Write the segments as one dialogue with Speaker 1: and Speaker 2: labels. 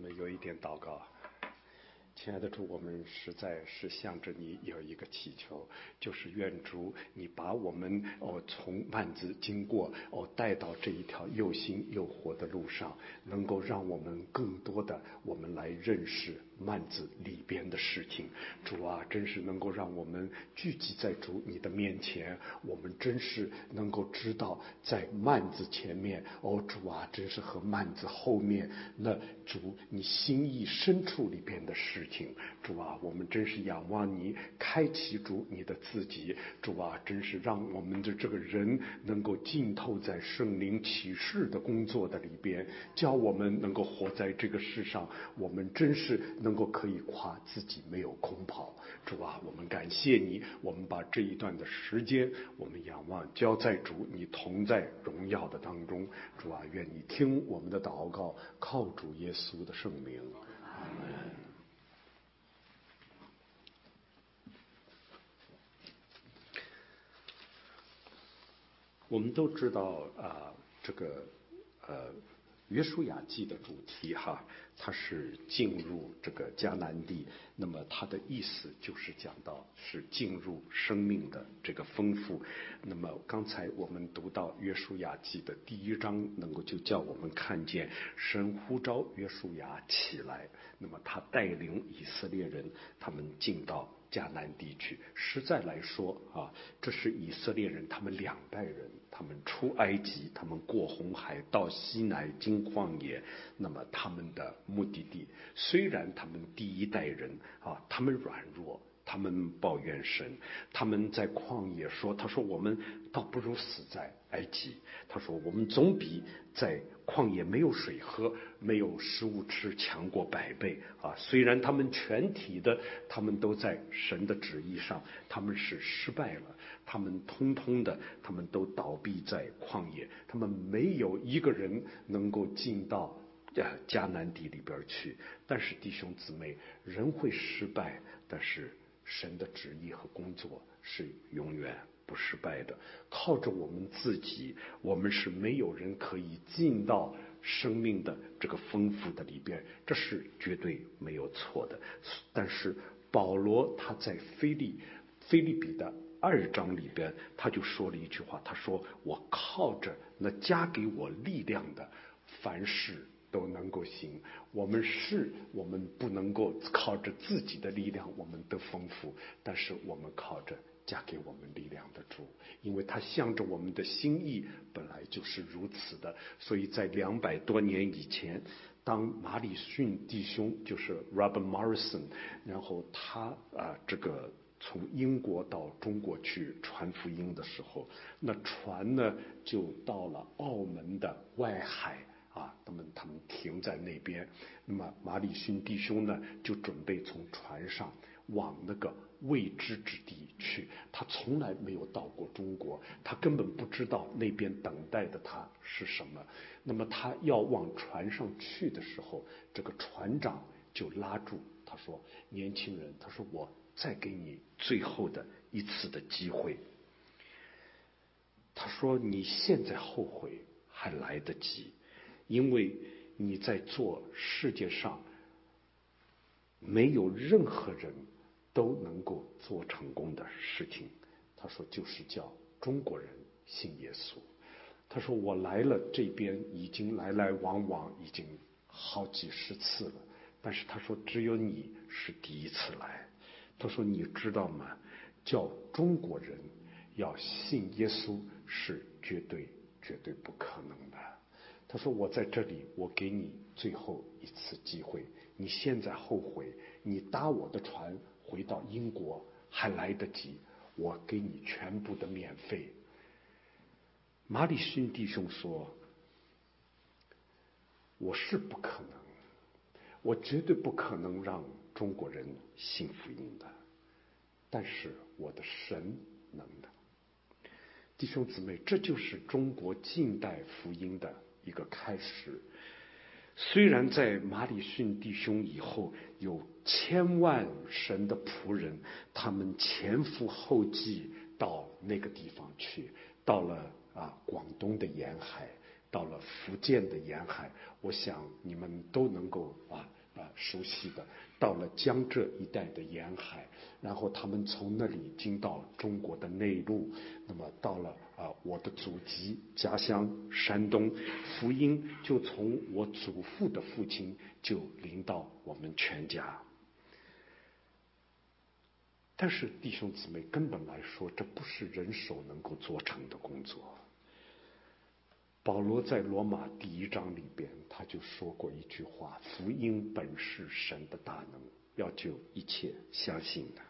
Speaker 1: 们有一点祷告。亲爱的主，我们实在是向着你有一个祈求，就是愿主你把我们从幔子经过带到这一条又新又活的路上，能够让我们更多的我们来认识幔子里边的事情。主啊，真是能够让我们聚集在主你的面前，我们真是能够知道在幔子前面，主啊，真是和幔子后面那主你心意深处里边的事情。主啊，我们真是仰望你开启主你的自己。主啊，真是让我们的这个人能够浸透在圣灵启示的工作的里边，叫我们能够活在这个世上，我们真是能够可以夸自己没有空跑。主啊，我们感谢你，我们把这一段的时间我们仰望交在主你同在荣耀的当中。主啊，愿你听我们的祷告，靠主耶稣的圣名，阿门。我们都知道这个约书亚记的主题它是进入这个迦南地，那么它的意思就是讲到是进入生命的这个丰富。那么刚才我们读到约书亚记的第1章，能够就叫我们看见神呼召约书亚起来，那么他带领以色列人他们进到迦南地区。实在来说这是以色列人他们2代人，他们出埃及，他们过红海，到西乃经旷野，那么他们的目的地，虽然他们第1代人他们软弱，他们抱怨神，他们在旷野说，他说我们倒不如死在埃及，他说我们总比在旷野没有水喝，没有食物吃强过100倍虽然他们全体的他们都在神的旨意上，他们是失败了，他们通通的他们都倒闭在旷野，他们没有一个人能够进到迦南地里边去。但是弟兄姊妹，人会失败，但是神的旨意和工作是永远不失败的。靠着我们自己，我们是没有人可以进到生命的这个丰富的里边，这是绝对没有错的。但是保罗他在腓立比的2章里边，他就说了一句话，他说我靠着那加给我力量的，凡事都能够行。我们不能够靠着自己的力量我们得丰富，但是我们靠着加给我们力量的主，因为他向着我们的心意本来就是如此的。所以在200多年以前，当马里逊弟兄就是 Robert Morrison， 然后他这个从英国到中国去传福音的时候，那船呢就到了澳门的外海他们停在那边，那么马里逊弟兄呢就准备从船上往那个未知之地去。他从来没有到过中国，他根本不知道那边等待的他是什么。那么他要往船上去的时候，这个船长就拉住他说，年轻人，他说我再给你最后的一次的机会，他说你现在后悔还来得及，因为你在做世界上没有任何人都能够做成功的事情。他说就是叫中国人信耶稣。他说我来了这边已经来来往往已经好几十次了，但是他说只有你是第1次来。他说你知道吗，叫中国人要信耶稣是绝对不可能的。他说我在这里，我给你最后一次机会，你现在后悔，你搭我的船回到英国还来得及，我给你全部的免费。马里逊弟兄说，我是不可能，我绝对不可能让中国人信福音的，但是我的神能的。弟兄姊妹，这就是中国近代福音的一个开始。虽然在马里逊弟兄以后有千万神的仆人，他们前赴后继到那个地方去，到了广东的沿海，到了福建的沿海，我想你们都能够熟悉的，到了江浙一带的沿海，然后他们从那里进到中国的内陆，那么到了我的祖籍家乡山东，福音就从我祖父的父亲就临到我们全家。但是弟兄姊妹，根本来说，这不是人手能够做成的工作。保罗在罗马第1章里边，他就说过一句话：福音本是神的大能，要救一切相信的。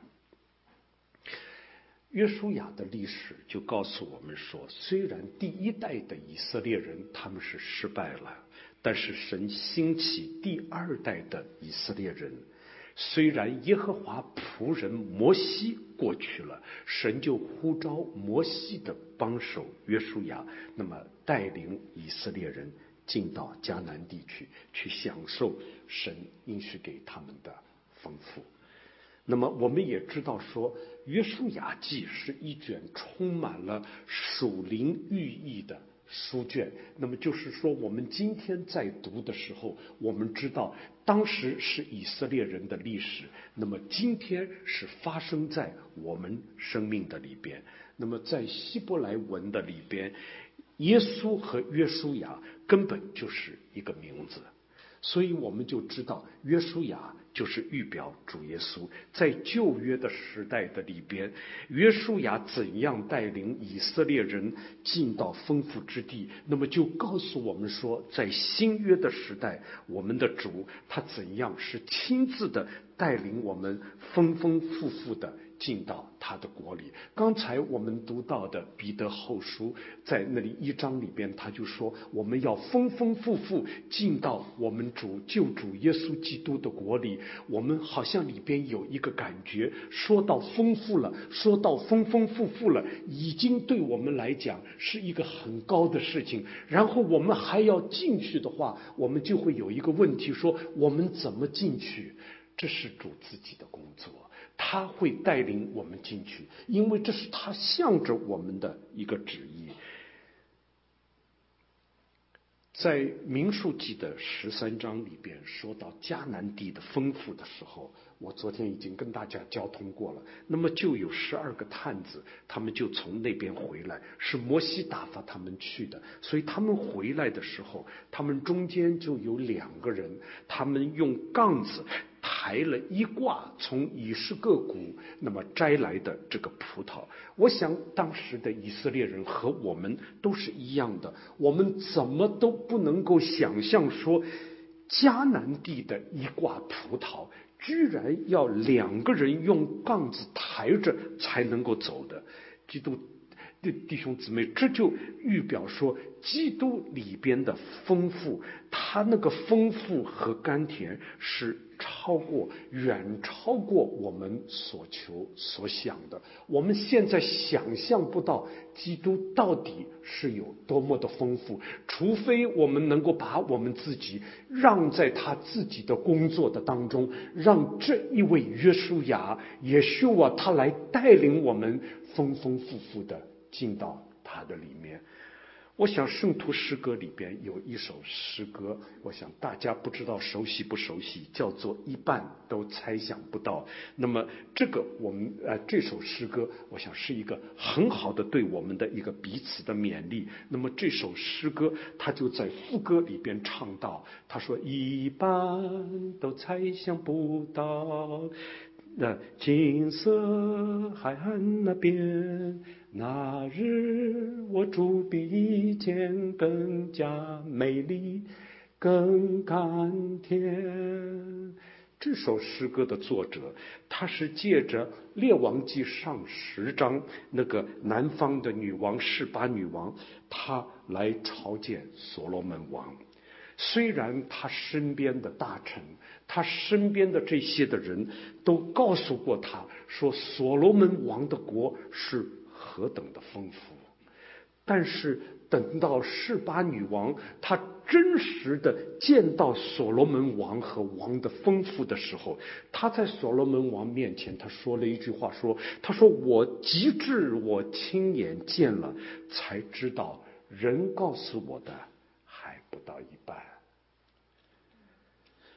Speaker 1: 约书亚的历史就告诉我们说，虽然第1代的以色列人他们是失败了，但是神兴起第2代的以色列人。虽然耶和华仆人摩西过去了，神就呼召摩西的帮手约书亚，那么带领以色列人进到迦南地去享受神应许给他们的丰富。那么我们也知道说，约书亚记是一卷充满了属灵寓意的书卷。那么就是说，我们今天在读的时候，我们知道当时是以色列人的历史，那么今天是发生在我们生命的里边。那么在希伯来文的里边，耶稣和约书亚根本就是一个名字，所以我们就知道约书亚就是预表主耶稣。在旧约的时代的里边，约书亚怎样带领以色列人进到丰富之地，那么就告诉我们说，在新约的时代，我们的主他怎样是亲自的带领我们丰丰富富的进到他的国里。刚才我们读到的彼得后书，在那里1章里边，他就说我们要丰丰富富进到我们救主耶稣基督的国里。我们好像里边有一个感觉，说到丰富了，说到丰丰富富了，已经对我们来讲是一个很高的事情。然后我们还要进去的话，我们就会有一个问题，说我们怎么进去？这是主自己的工作，他会带领我们进去，因为这是他向着我们的一个旨意。在民数记的13章里边说到迦南地的丰富的时候，我昨天已经跟大家交通过了。那么就有12个探子，他们就从那边回来，是摩西打发他们去的。所以他们回来的时候，他们中间就有2个人，他们用杠子抬了一挂从以实各谷那么摘来的这个葡萄。我想当时的以色列人和我们都是一样的，我们怎么都不能够想象说，迦南地的一挂葡萄居然要2个人用杠子抬着才能够走的。基督弟兄姊妹，这就预表说基督里边的丰富，他那个丰富和甘甜是远超过我们所求所想的。我们现在想象不到基督到底是有多么的丰富，除非我们能够把我们自己让在他自己的工作的当中，让这一位约书亚耶稣啊，他来带领我们丰丰富富的进到他的里面。我想圣徒诗歌里边有一首诗歌，我想大家不知道熟悉不熟悉，叫做一半都猜想不到。那么这个这首诗歌，我想是一个很好的对我们的一个彼此的勉励。那么这首诗歌他就在副歌里边唱到，他说一半都猜想不到，金色海岸那边，那日我主比以前更加美丽，更甘甜。这首诗歌的作者，他是借着列王记上10章那个南方的女王示巴女王，她来朝见所罗门王。虽然他身边的大臣，他身边的这些的人都告诉过他说，所罗门王的国是何等的丰富，但是等到示巴女王她真实的见到所罗门王和王的丰富的时候，她在所罗门王面前，她说了一句话，她说我极致我亲眼见了，才知道人告诉我的还不到一半。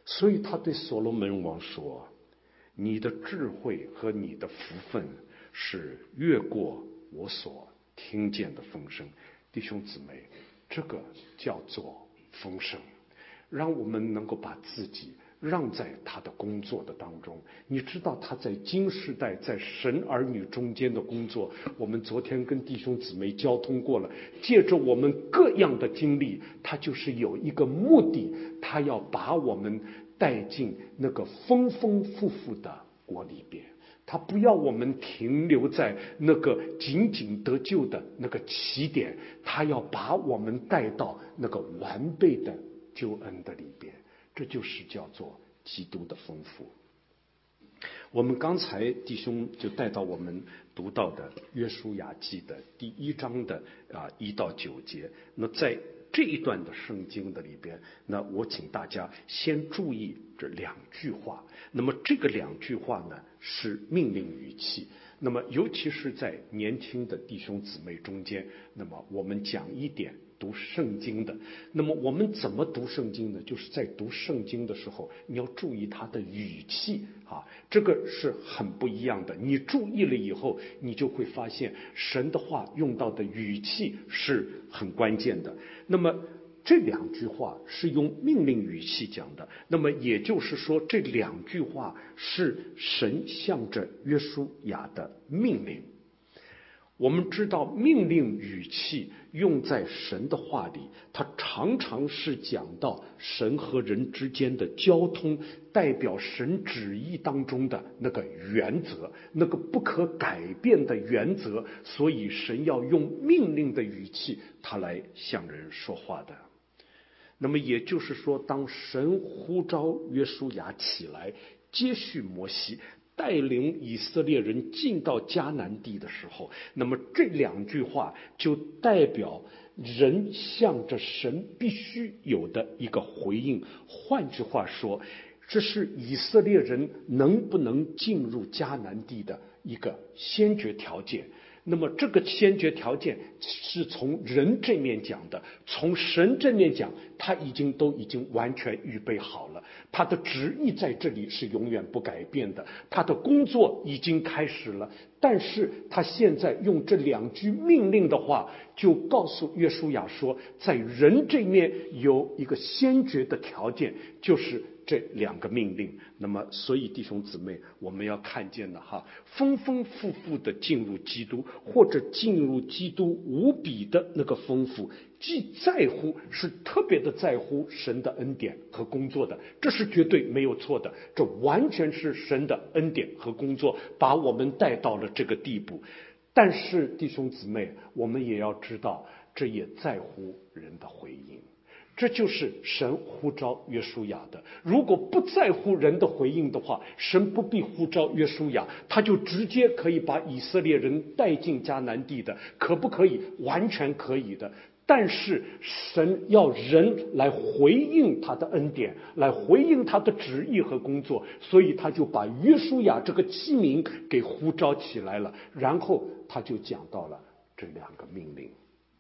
Speaker 1: 所以他对所罗门王说，你的智慧和你的福分是越过我所听见的风声。弟兄姊妹，这个叫做丰盛，让我们能够把自己让在他的工作的当中。你知道他在今世代在神儿女中间的工作，我们昨天跟弟兄姊妹交通过了，借着我们各样的经历，他就是有一个目的，他要把我们带进那个丰丰富富的国里边。他不要我们停留在那个仅仅得救的那个起点，他要把我们带到那个完备的救恩的里边。这就是叫做基督的丰富。我们刚才弟兄就带到我们读到的约书亚记的第1章的1到9节。那在这一段的圣经的里边，那我请大家先注意这2句话。那么这个2句话呢是命令语气。那么尤其是在年轻的弟兄姊妹中间，那么我们讲一点读圣经的。那么我们怎么读圣经呢？就是在读圣经的时候，你要注意它的语气这个是很不一样的。你注意了以后，你就会发现神的话用到的语气是很关键的。那么这2句话是用命令语气讲的，那么也就是说这2句话是神向着约书亚的命令。我们知道命令语气用在神的话里，它常常是讲到神和人之间的交通，代表神旨意当中的那个原则，那个不可改变的原则。所以神要用命令的语气他来向人说话的。那么也就是说，当神呼召约书亚起来接续摩西，带领以色列人进到迦南地的时候，那么这2句话就代表人向着神必须有的一个回应。换句话说，这是以色列人能不能进入迦南地的一个先决条件。那么这个先决条件是从人这面讲的，从神这面讲，他都已经完全预备好了，他的旨意在这里是永远不改变的，他的工作已经开始了。但是他现在用这2句命令的话，就告诉约书亚说，在人这面有一个先决的条件，就是这2个命令。那么所以弟兄姊妹，我们要看见的丰丰富富的进入基督，或者进入基督无比的那个丰富，既在乎，是特别的在乎神的恩典和工作的，这是绝对没有错的。这完全是神的恩典和工作把我们带到了这个地步。但是弟兄姊妹，我们也要知道，这也在乎人的回应。这就是神呼召约书亚的。如果不在乎人的回应的话，神不必呼召约书亚，他就直接可以把以色列人带进迦南地的。可不可以？完全可以的。但是神要人来回应他的恩典，来回应他的旨意和工作，所以他就把约书亚这个器皿给呼召起来了。然后他就讲到了这2个命令。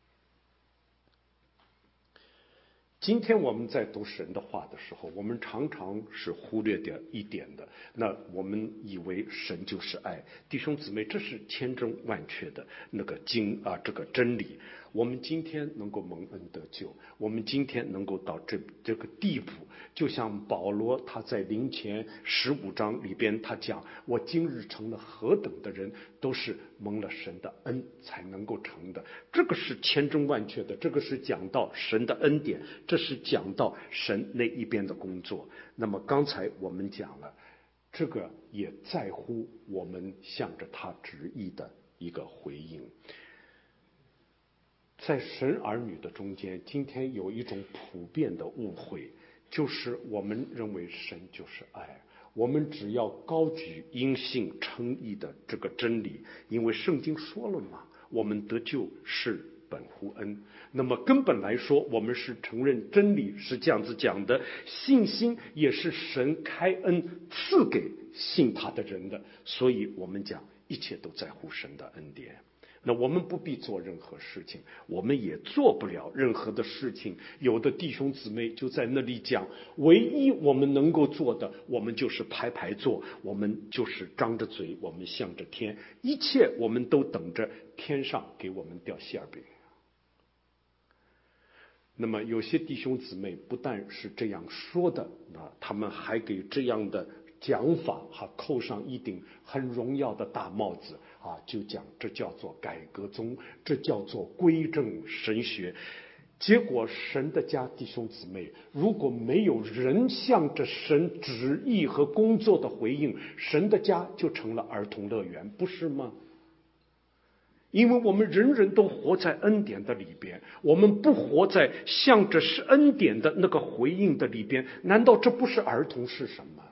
Speaker 1: 今天我们在读神的话的时候，我们常常是忽略掉一点的。那我们以为神就是爱，弟兄姊妹，这是千真万确的那个这个真理。我们今天能够蒙恩得救，我们今天能够到这个地步，就像保罗他在林前15章里边他讲，我今日成了何等的人，都是蒙了神的恩才能够成的。这个是千真万确的，这个是讲到神的恩典，这是讲到神那一边的工作。那么刚才我们讲了，这个也在乎我们向着他旨意的一个回应。在神儿女的中间，今天有一种普遍的误会，就是我们认为神就是爱，我们只要高举因信称义的这个真理，因为圣经说了嘛，我们得救是本乎恩。那么根本来说，我们是承认真理是这样子讲的，信心也是神开恩赐给信他的人的，所以我们讲一切都在乎神的恩典。 那我们不必做任何事情，我们也做不了任何的事情。有的弟兄姊妹就在那里讲，唯一我们能够做的，我们就是排排坐，我们就是张着嘴，我们向着天，一切我们都等着天上给我们掉馅饼。那么有些弟兄姊妹不但是这样说的，他们还给这样的讲法扣上一顶很荣耀的大帽子就讲这叫做改革宗，这叫做归正神学。结果神的家弟兄姊妹，如果没有人向着神旨意和工作的回应，神的家就成了儿童乐园，不是吗？因为我们人人都活在恩典的里边，我们不活在向着是恩典的那个回应的里边，难道这不是儿童是什么？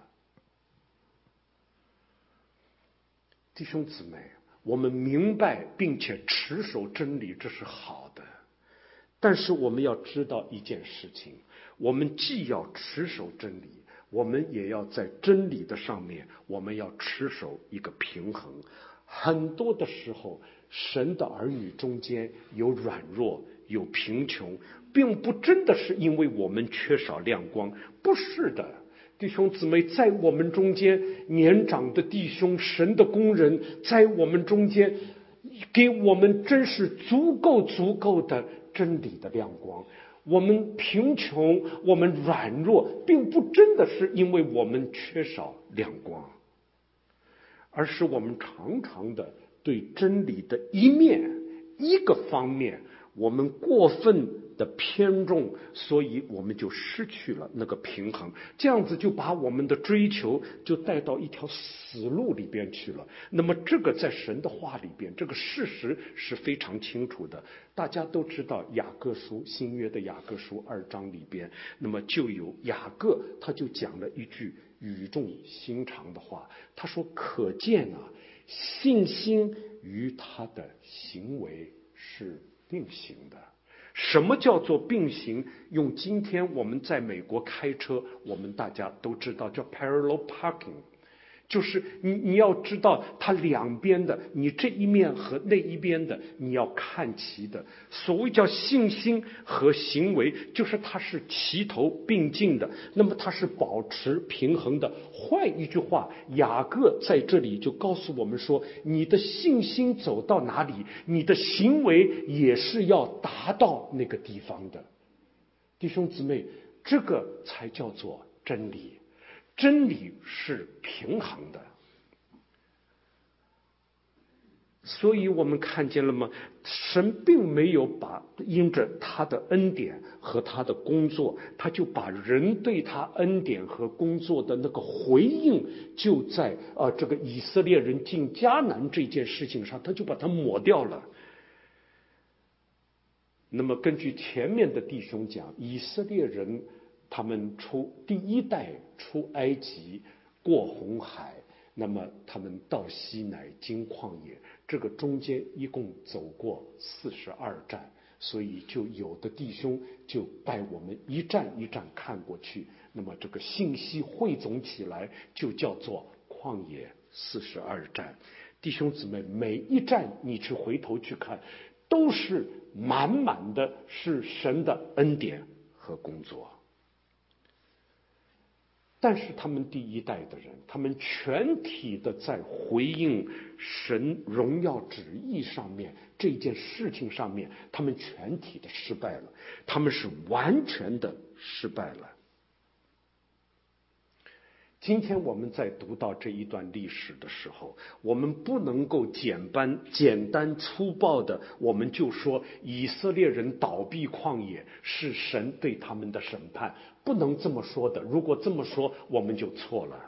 Speaker 1: 弟兄姊妹，我们明白并且持守真理，这是好的。但是我们要知道一件事情，我们既要持守真理，我们也要在真理的上面，我们要持守一个平衡。很多的时候，神的儿女中间有软弱，有贫穷，并不真的是因为我们缺少亮光，不是的。弟兄姊妹，在我们中间年长的弟兄，神的工人在我们中间，给我们真是足够的真理的亮光。我们贫穷，我们软弱，并不真的是因为我们缺少亮光，而是我们常常的对真理的一个方面，我们过分的偏重，所以我们就失去了那个平衡，这样子就把我们的追求就带到一条死路里边去了。那么这个在神的话里边，这个事实是非常清楚的。大家都知道雅各书，新约的雅各书2章里边，那么就有雅各他就讲了一句语重心长的话，他说可见信心与他的行为是并行的。什么叫做并行？用今天我们在美国开车，我们大家都知道叫 parallel parking， 就是你要知道它两边的，你这一面和那一边的你要看齐的。所谓叫信心和行为，就是它是齐头并进的，那么它是保持平衡的。换一句话，雅各在这里就告诉我们说，你的信心走到哪里，你的行为也是要达到那个地方的。弟兄姊妹，这个才叫做真理。真理是平衡的。所以我们看见了吗？神并没有因着他的恩典和他的工作，他就把人对他恩典和工作的那个回应，就在这个以色列人进迦南这件事情上，他就把它抹掉了。那么根据前面的弟兄讲，以色列人他们第一代出埃及，过红海，那么他们到西乃经旷野，这个中间一共走过42站，所以就有的弟兄就带我们一站一站看过去，那么这个信息汇总起来就叫做旷野42站。弟兄姊妹，每一站你去回头去看，都是满满的是神的恩典和工作。但是他们第一代的人，他们全体的在回应神荣耀旨意上面，这件事情上面，他们全体的失败了，他们是完全的失败了。今天我们在读到这一段历史的时候，我们不能够简单粗暴的，我们就说以色列人倒闭旷野是神对他们的审判，不能这么说的。如果这么说，我们就错了。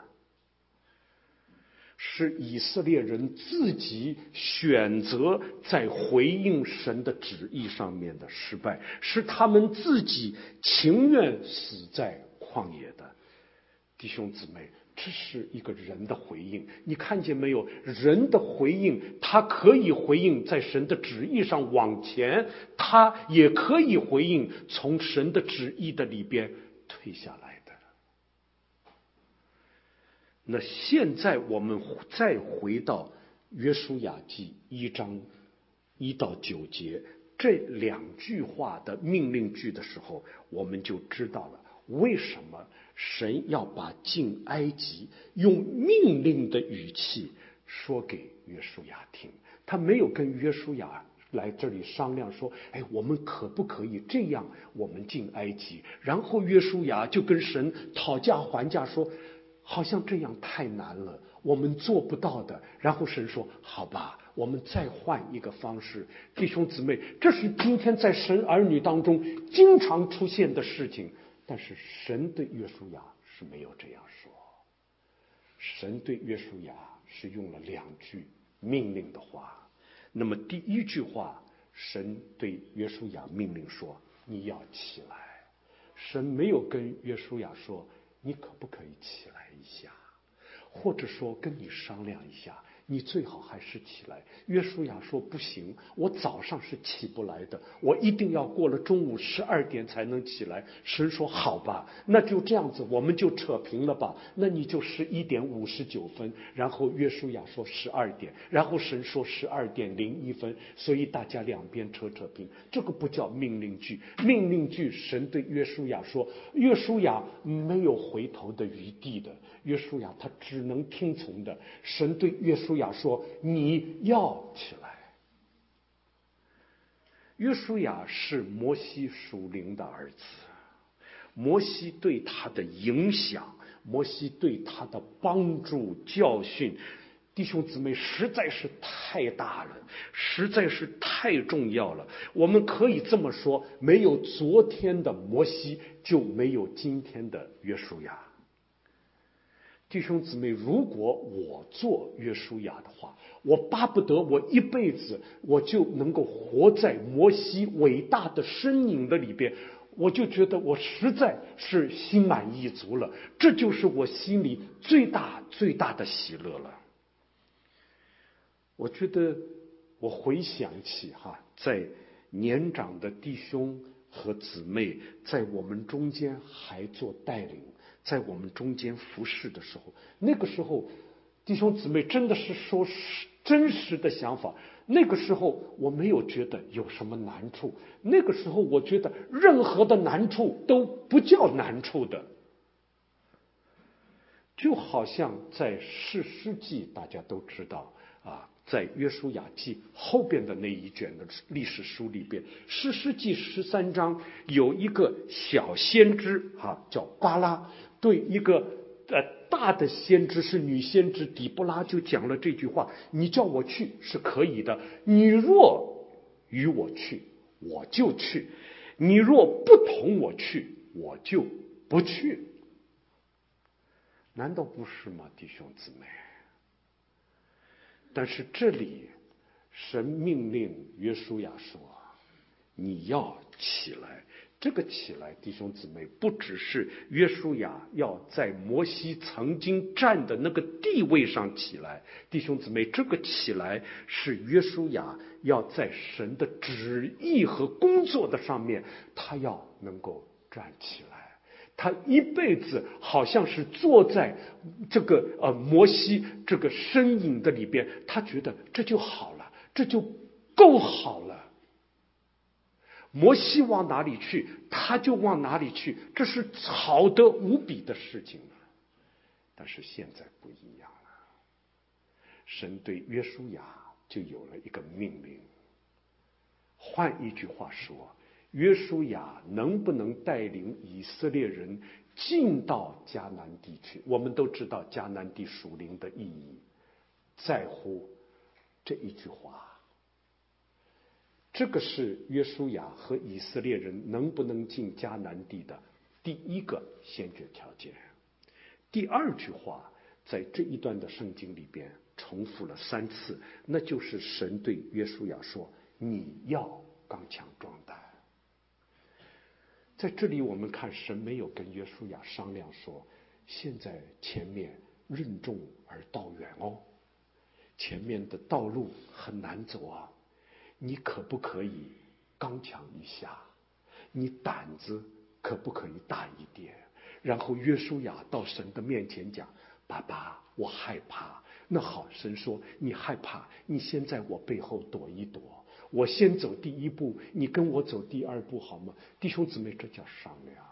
Speaker 1: 是以色列人自己选择在回应神的旨意上面的失败，是他们自己情愿死在旷野的。弟兄姊妹，这是一个人的回应，你看见没有？人的回应，他可以回应在神的旨意上往前，他也可以回应从神的旨意的里边退下来的。那现在我们再回到约书亚记1章， 1到9节这2句话的命令句的时候，我们就知道了为什么神要把进埃及用命令的语气说给约书亚听。他没有跟约书亚来这里商量说，我们可不可以这样我们进埃及？然后约书亚就跟神讨价还价说，好像这样太难了，我们做不到的。然后神说，好吧，我们再换一个方式。弟兄姊妹，这是今天在神儿女当中经常出现的事情，但是神对约书亚是没有这样说。神对约书亚是用了2句命令的话。那么第1句话，神对约书亚命令说，你要起来。神没有跟约书亚说，你可不可以起来一下，或者说跟你商量一下，你最好还是起来。约书亚说，不行，我早上是起不来的，我一定要过了中午12点才能起来。神说，好吧，那就这样子，我们就扯平了吧，那你就11点59分。然后约书亚说12点，然后神说12点01分，所以大家两边扯平。这个不叫命令句。命令句，神对约书亚说，约书亚没有回头的余地的，约书亚他只能听从的。神对约书亚说，你要起来。约书亚是摩西属灵的儿子，摩西对他的影响，摩西对他的帮助教训，弟兄姊妹实在是太大了，实在是太重要了。我们可以这么说，没有昨天的摩西，就没有今天的约书亚。弟兄姊妹，如果我做约书亚的话，我巴不得我一辈子我就能够活在摩西伟大的身影的里边，我就觉得我实在是心满意足了，这就是我心里最大的喜乐了。我觉得我回想起在年长的弟兄和姊妹在我们中间还做带领，在我们中间服侍的时候，那个时候弟兄姊妹真的是说真实的想法。那个时候我没有觉得有什么难处，那个时候我觉得任何的难处都不叫难处的。就好像在士师记，大家都知道在约书亚记后边的那一卷的历史书里边，士师记13章有一个小先知叫巴拉，对一个大的先知是女先知底波拉就讲了这句话，你叫我去是可以的，你若与我去我就去，你若不同我去我就不去。难道不是吗，弟兄姊妹？但是这里神命令约书亚说，你要起来。这个起来，弟兄姊妹，不只是约书亚要在摩西曾经站的那个地位上起来，弟兄姊妹，这个起来是约书亚要在神的旨意和工作的上面，他要能够站起来。他一辈子好像是坐在这个摩西这个身影的里边，他觉得这就好了，这就够好了。摩西往哪里去，他就往哪里去，这是好得无比的事情了。但是现在不一样了，神对约书亚就有了一个命令。换一句话说，约书亚能不能带领以色列人进到迦南地区？我们都知道迦南地属灵的意义，在乎这一句话。这个是约书亚和以色列人能不能进迦南地的第一个先决条件。第2句话在这一段的圣经里边重复了3次，那就是神对约书亚说，你要刚强壮胆。在这里我们看神没有跟约书亚商量说，现在前面任重而道远哦，前面的道路很难走啊，你可不可以刚强一下，你胆子可不可以大一点？然后约书亚到神的面前讲，爸爸我害怕。那好，神说你害怕，你先在我背后躲一躲， 我先走第一步，你跟我走第二步好吗？弟兄姊妹，这叫商量。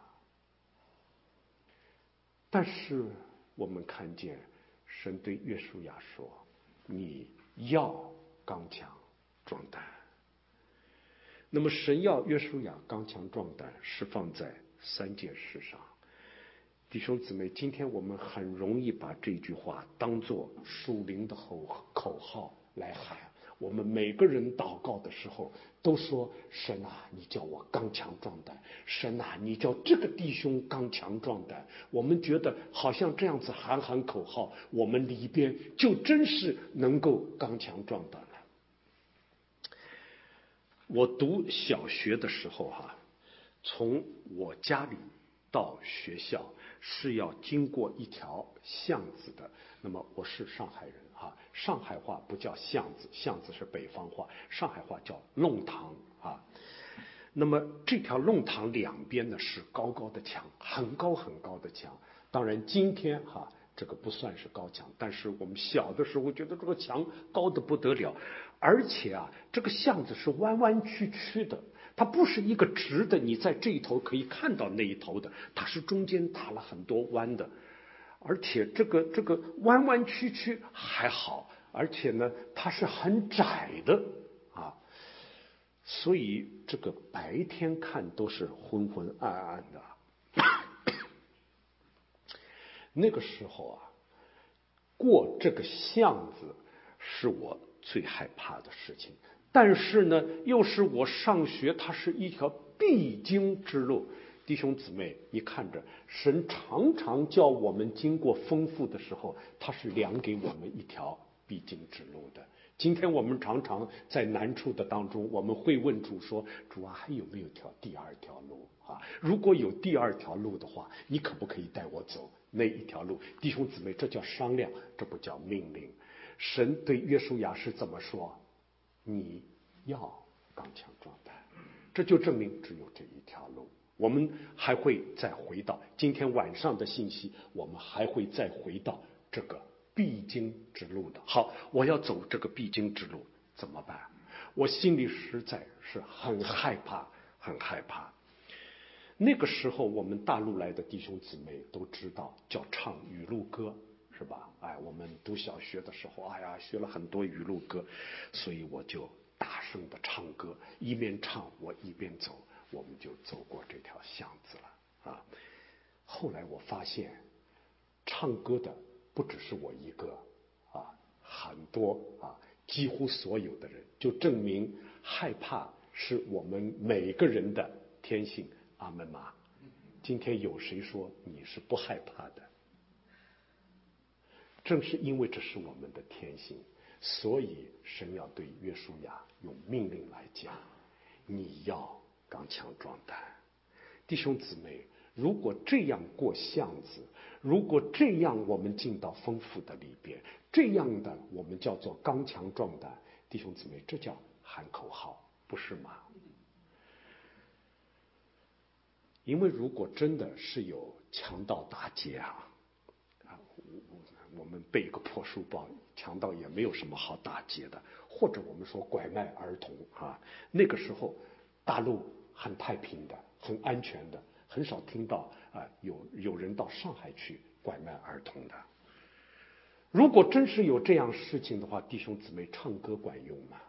Speaker 1: 但是我们看见神对约书亚说，你要刚强壮胆。那么神要约书亚刚强壮胆是放在3件事上。弟兄姊妹，今天我们很容易把这句话当作属灵的口号来喊。我们每个人祷告的时候都说，神啊，你叫我刚强壮胆，神啊，你叫这个弟兄刚强壮胆。我们觉得好像这样子喊口号，我们里边就真是能够刚强壮胆了。我读小学的时候从我家里到学校是要经过一条巷子的。那么我是上海人上海话不叫巷子，巷子是北方话，上海话叫弄堂那么这条弄堂两边呢是高高的墙，很高很高的墙。当然今天这个不算是高墙，但是我们小的时候觉得这个墙高得不得了。而且这个巷子是弯弯曲曲的，它不是一个直的，你在这一头可以看到那一头的，它是中间打了很多弯的。而且这个弯弯曲曲还好，而且呢它是很窄的所以这个白天看都是昏昏暗暗的。那个时候过这个巷子是我最害怕的事情，但是呢又是我上学，它是一条必经之路。弟兄姊妹，你看着，神常常叫我们经过丰富的时候，他是量给我们一条必经之路的。今天我们常常在难处的当中，我们会问主说，主啊，还有没有第二条路如果有第二条路的话，你可不可以带我走那一条路？弟兄姊妹，这叫商量，这不叫命令。神对约书亚是怎么说？你要刚强壮胆。这就证明只有这一条路。我们还会再回到今天晚上的信息，我们还会再回到这个必经之路的。好，我要走这个必经之路怎么办？我心里实在是很害怕，很害怕。那个时候我们大陆来的弟兄姊妹都知道叫唱语录歌，是吧？我们读小学的时候学了很多语录歌，所以我就大声的唱歌，一边唱我一边走，我们就走过这条巷子了后来我发现唱歌的不只是我一个很多几乎所有的人，就证明害怕是我们每个人的天性。阿们吗？今天有谁说你是不害怕的？正是因为这是我们的天性，所以神要对约书亚用命令来讲，你要刚强壮胆。弟兄姊妹，如果这样过巷子，如果这样我们进到丰富的里边，这样的我们叫做刚强壮胆。弟兄姊妹，这叫喊口号，不是吗？因为如果真的是有强盗打劫我们背个破书包，强盗也没有什么好打劫的，或者我们说拐卖儿童那个时候大陆很太平的，很安全的，很少听到有人到上海去拐卖儿童的。如果真是有这样事情的话，弟兄姊妹，唱歌管用吗？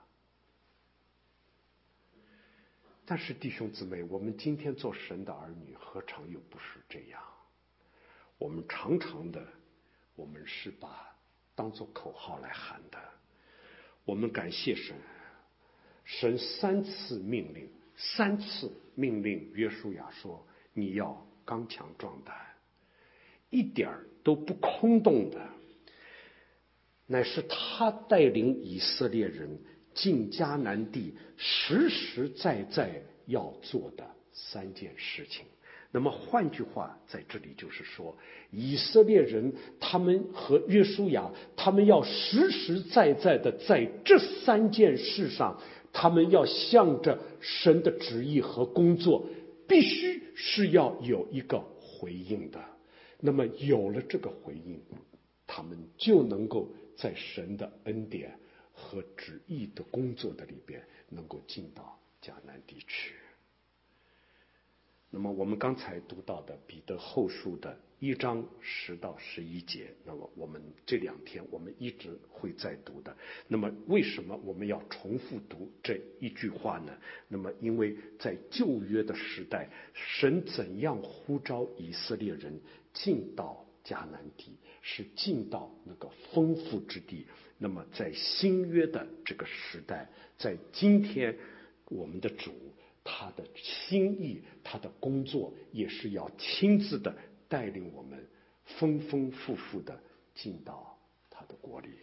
Speaker 1: 但是弟兄姊妹，我们今天做神的儿女，何尝又不是这样？我们常常的，我们是把当作口号来喊的。我们感谢神，神3次命令约书亚说，你要刚强壮胆，一点都不空洞的，乃是他带领以色列人进迦南地实实在在要做的3件事情。那么换句话，在这里就是说，以色列人他们和约书亚，他们要实实在在的在这3件事上，他们要向着神的旨意和工作，必须是要有一个回应的。那么有了这个回应，他们就能够在神的恩典和旨意的工作的里边，能够进到迦南地去。那么我们刚才读到的彼得后书的1章10到11节，那么我们这2天我们一直会再读的。那么为什么我们要重复读这一句话呢？那么因为在旧约的时代，神怎样呼召以色列人进到迦南地，是进到那个丰富之地。那么在新约的这个时代，在今天我们的主他的心意，他的工作也是要亲自的带领我们丰丰富富的进到他的国里。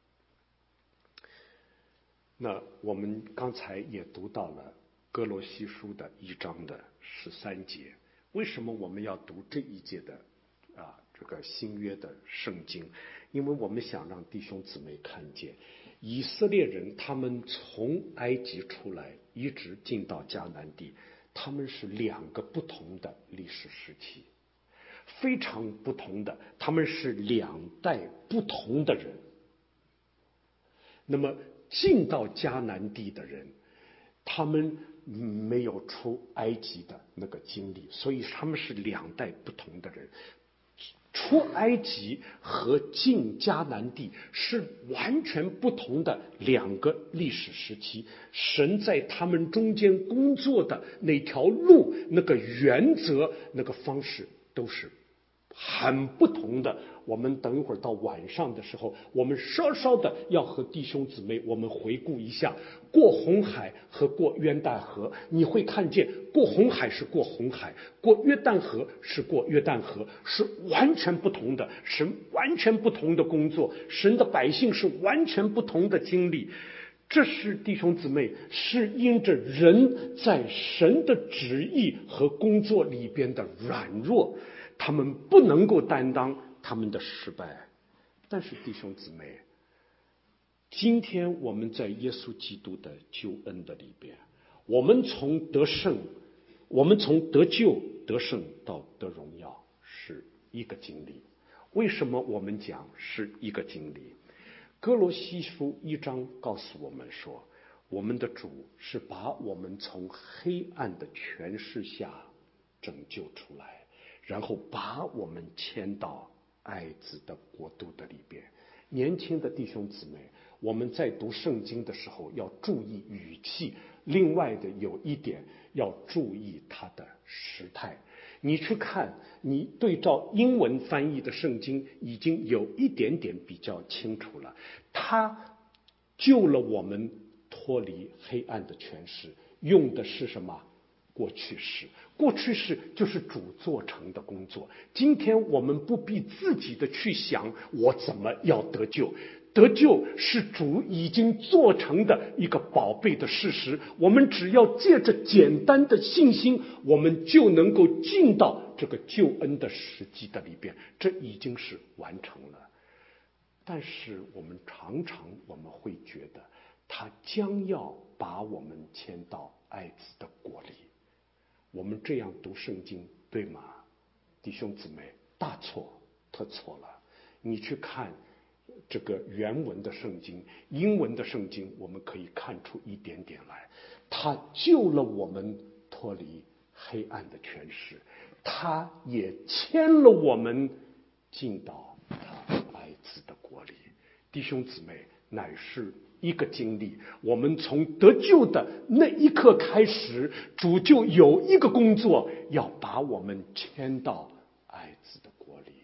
Speaker 1: 那我们刚才也读到了哥罗西书的1章的13节，为什么我们要读这一节的这个新约的圣经？因为我们想让弟兄姊妹看见以色列人他们从埃及出来一直进到迦南地，他们是2个不同的历史时期，非常不同的，他们是2代不同的人。那么进到迦南地的人，他们没有出埃及的那个经历，所以他们是2代不同的人。出埃及和进迦南地是完全不同的2个历史时期，神在他们中间工作的那条路、那个原则、那个方式都是很不同的。我们等一会儿到晚上的时候，我们稍稍的要和弟兄姊妹我们回顾一下过红海和过约旦河。你会看见过红海是过红海，过约旦河是过约旦河，是完全不同的，神完全不同的工作，神的百姓是完全不同的经历。这是弟兄姊妹，是因着人在神的旨意和工作里边的软弱，他们不能够担当他们的失败。但是弟兄姊妹，今天我们在耶稣基督的救恩的里边，我们从得胜，我们从得救得胜到得荣耀是一个经历。为什么我们讲是一个经历？哥罗西书1章告诉我们说，我们的主是把我们从黑暗的权势下拯救出来，然后把我们迁到爱子的国度的里边。年轻的弟兄姊妹，我们在读圣经的时候要注意语气，另外的有一点要注意它的时态。你去看，你对照英文翻译的圣经已经有一点点比较清楚了。他救了我们脱离黑暗的权势，用的是什么？过去式。过去式就是主做成的工作。今天我们不必自己的去想我怎么要得救，得救是主已经做成的一个宝贝的事实，我们只要借着简单的信心，我们就能够进到这个救恩的时机的里边，这已经是完成了。但是我们常常我们会觉得他将要把我们迁到爱子的国里。我们这样读圣经对吗？弟兄姊妹，大错特错了。你去看这个原文的圣经，英文的圣经，我们可以看出一点点来。他救了我们脱离黑暗的权势，他也牵了我们进到他爱子的国里。弟兄姊妹，乃是一个经历。我们从得救的那一刻开始，主就有一个工作，要把我们牵到爱子的国里。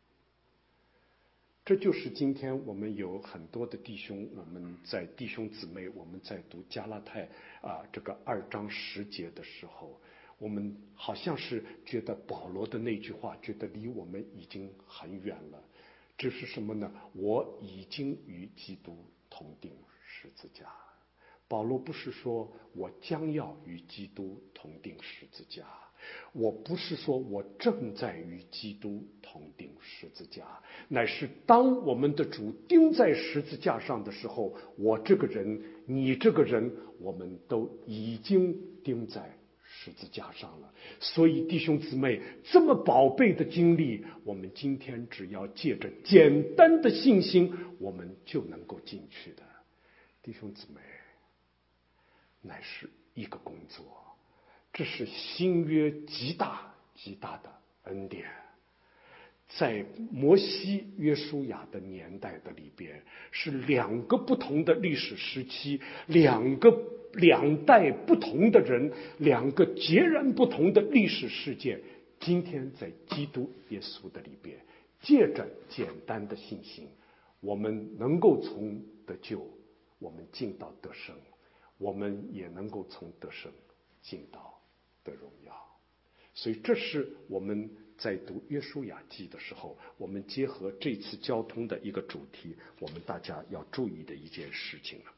Speaker 1: 这就是今天我们有很多的弟兄，我们在弟兄姊妹，我们在读加拉太这个2章10节的时候，我们好像是觉得保罗的那句话，觉得离我们已经很远了。这是什么呢？我已经与基督同定十字架。保罗不是说我将要与基督同定十字架，我不是说我正在与基督同定十字架，乃是当我们的主钉在十字架上的时候，我这个人，你这个人，我们都已经钉在十字架上了。所以弟兄姊妹，这么宝贝的经历，我们今天只要借着简单的信心，我们就能够进去的。 弟兄姊妹，乃是一个工作，这是新约极大极大的恩典。在摩西约书亚的年代的里边，是两个不同的历史时期，两代不同的人，两个截然不同的历史事件，今天在基督耶稣的里边，借着简单的信心，我们能够从得救，我们进到得生，我们也能够从得生进到得荣耀。所以这是我们在读约书亚记的时候，我们结合这次交通的一个主题，我们大家要注意的一件事情了。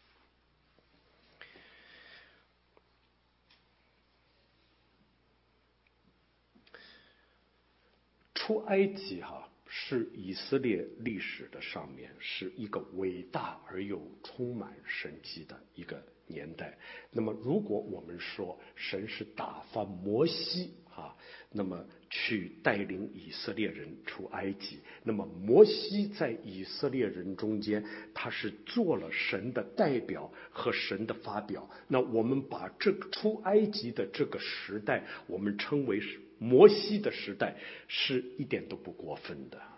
Speaker 1: 出埃及是以色列历史的上面是一个伟大而又充满神迹的一个年代。那么如果我们说神是打发摩西那么去带领以色列人出埃及，那么摩西在以色列人中间，他是做了神的代表和神的发表。那我们把这个出埃及的这个时代，我们称为是摩西的时代，是一点都不过分的。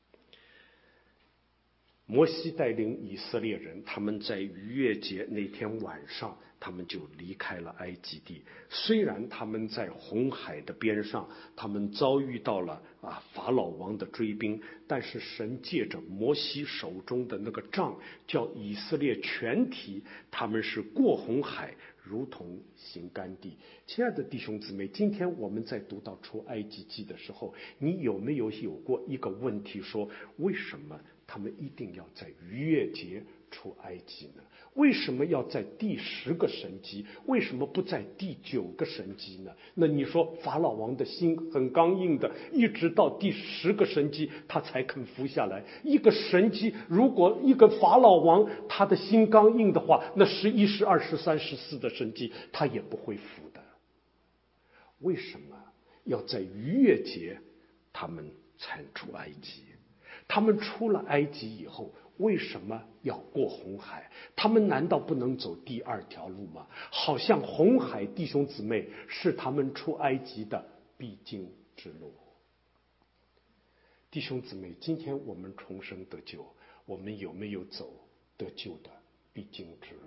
Speaker 1: 摩西带领以色列人，他们在逾越节那天晚上，他们就离开了埃及地。虽然他们在红海的边上，他们遭遇到了法老王的追兵，但是神借着摩西手中的那个杖，叫以色列全体他们是过红海，如同行干地。亲爱的弟兄姊妹，今天我们在读到出埃及记的时候，你有没有过一个问题，说为什么他们一定要在逾越节出埃及呢？为什么要在第10个神迹？为什么不在第9个神迹呢？那你说法老王的心很刚硬的，一直到第10个神迹他才肯服下来。一个神迹，如果一个法老王他的心刚硬的话，那11、12、13、14的神迹他也不会服的。为什么要在逾越节他们才出埃及？他们出了埃及以后，为什么要过红海？他们难道不能走第2条路吗？好像红海，弟兄姊妹，是他们出埃及的必经之路。弟兄姊妹，今天我们重生得救，我们有没有走得救的必经之路？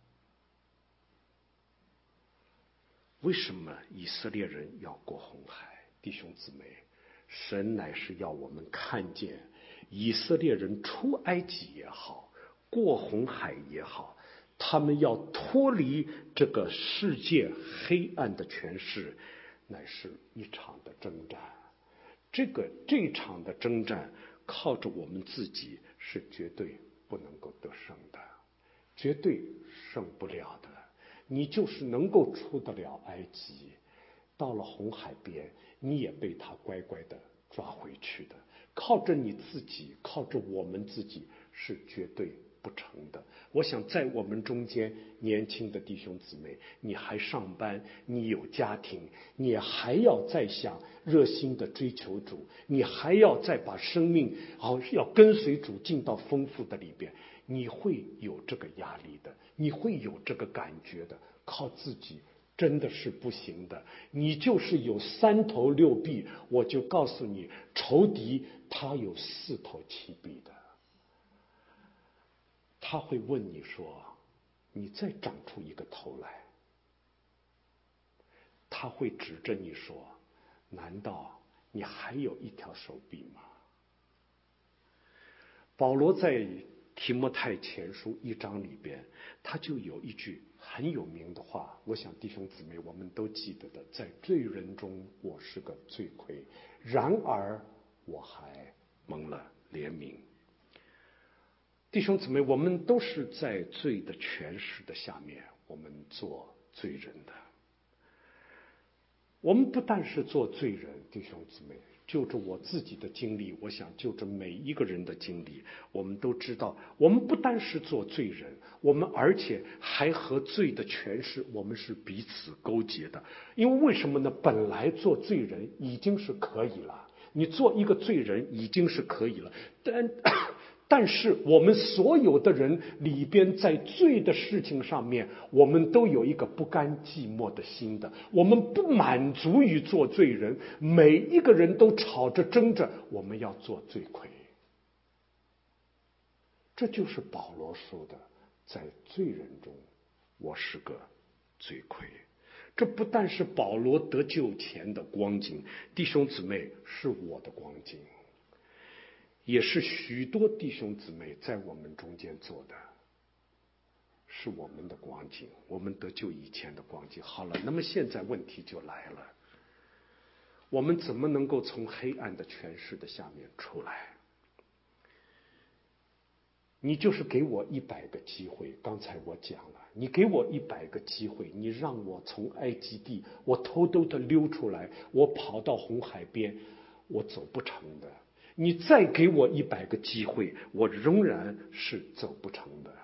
Speaker 1: 为什么以色列人要过红海？弟兄姊妹，神乃是要我们看见以色列人出埃及也好，过红海也好，他们要脱离这个世界黑暗的权势，乃是一场的征战。这场的征战靠着我们自己是绝对不能够得胜的，绝对胜不了的。你就是能够出得了埃及，到了红海边，你也被他乖乖的抓回去的。靠着你自己，靠着我们自己是绝对不成的。我想在我们中间年轻的弟兄姊妹，你还上班，你有家庭，你还要再想热心的追求主，你还要再把生命要跟随主进到丰富的里边，你会有这个压力的，你会有这个感觉的。靠自己真的是不行的。你就是有3头6臂，我就告诉你，仇敌他有4头7臂的。他会问你说，你再长出一个头来。他会指着你说，难道你还有1条手臂吗？保罗在提摩太前书1章里边，他就有一句很有名的话，我想弟兄姊妹我们都记得的，在罪人中我是个罪魁，然而我还蒙了怜悯。弟兄姊妹，我们都是在罪的权势的下面，我们做罪人的。我们不但是做罪人，弟兄姊妹，就着我自己的经历，我想就着每一个人的经历，我们都知道，我们不但是做罪人，我们而且还和罪的权势，我们是彼此勾结的。因为什么呢？本来做罪人已经是可以了，你做一个罪人已经是可以了， 但是我们所有的人里边，在罪的事情上面，我们都有一个不甘寂寞的心的，我们不满足于做罪人，每一个人都吵着争着我们要做罪魁。这就是保罗说的，在罪人中我是个罪魁。这不但是保罗得救前的光景，弟兄姊妹，是我的光景，也是许多弟兄姊妹在我们中间做的，是我们的光景，我们得救以前的光景。好了，那么现在问题就来了，我们怎么能够从黑暗的权势的下面出来？你就是给我100个机会，刚才我讲了，你给我100个机会，你让我从埃及地，我偷偷的溜出来，我跑到红海边，我走不成的。你再给我100个机会，我仍然是走不成的。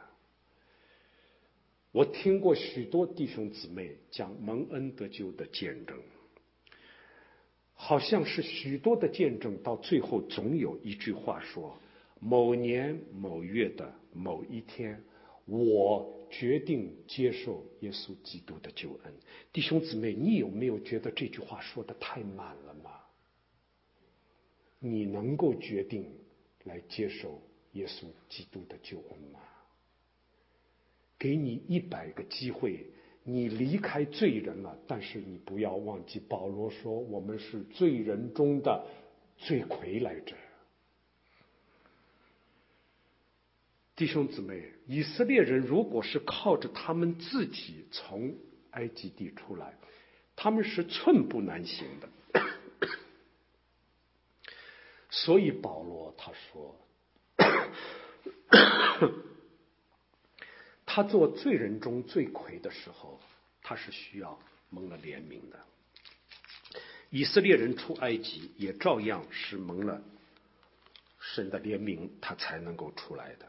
Speaker 1: 我听过许多弟兄姊妹讲蒙恩得救的见证，好像是许多的见证到最后总有一句话说，某年某月的某一天，我决定接受耶稣基督的救恩。弟兄姊妹，你有没有觉得这句话说得太满了吗？你能够决定来接受耶稣基督的救恩吗？给你100个机会，你离开罪人了，但是你不要忘记保罗说我们是罪人中的罪魁来着。弟兄姊妹，以色列人如果是靠着他们自己从埃及地出来，他们是寸步难行的。所以保罗他说，他做罪人中罪魁的时候，他是需要蒙了怜悯的。以色列人出埃及也照样是蒙了神的怜悯，他才能够出来的。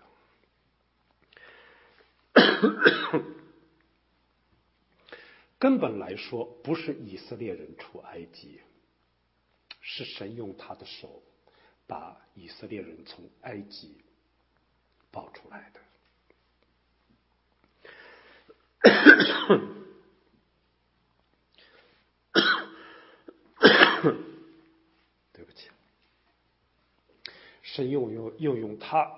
Speaker 1: 根本来说，不是以色列人出埃及，是神用他的手把以色列人从埃及抱出来的。对不起，神又用他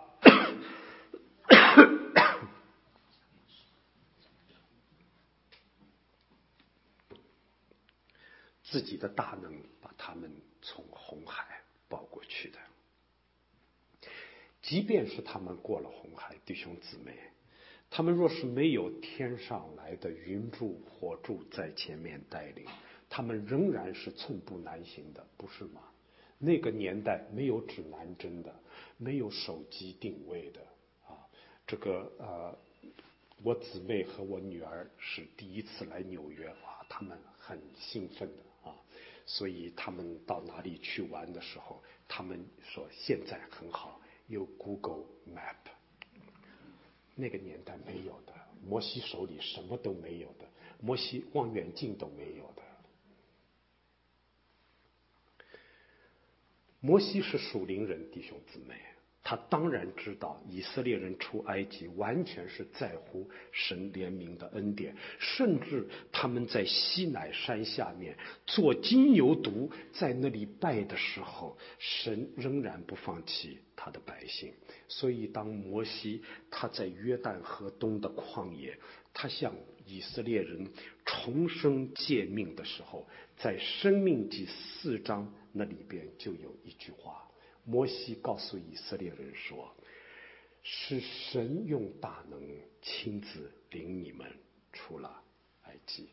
Speaker 1: 自己的大能把他们从红海抱过去的。即便是他们过了红海，弟兄姊妹，他们若是没有天上来的云柱火柱在前面带领，他们仍然是寸步难行的，不是吗？那个年代没有指南针的，没有手机定位的啊。我姊妹和我女儿是第一次来纽约啊，他们很兴奋的啊，所以他们到哪里去玩的时候，他们说现在很好，有 Google Map。那个年代没有的，摩西手里什么都没有的，摩西望远镜都没有的。摩西是属灵人，弟兄姊妹，他当然知道以色列人出埃及完全是在乎神怜悯的恩典，甚至他们在西乃山下面做金牛犊，在那里拜的时候，神仍然不放弃他的百姓。所以当摩西他在约旦河东的旷野，他向以色列人重生诫命的时候，在申命记4章那里边就有一句话，摩西告诉以色列人说，是神用大能亲自领你们出了埃及。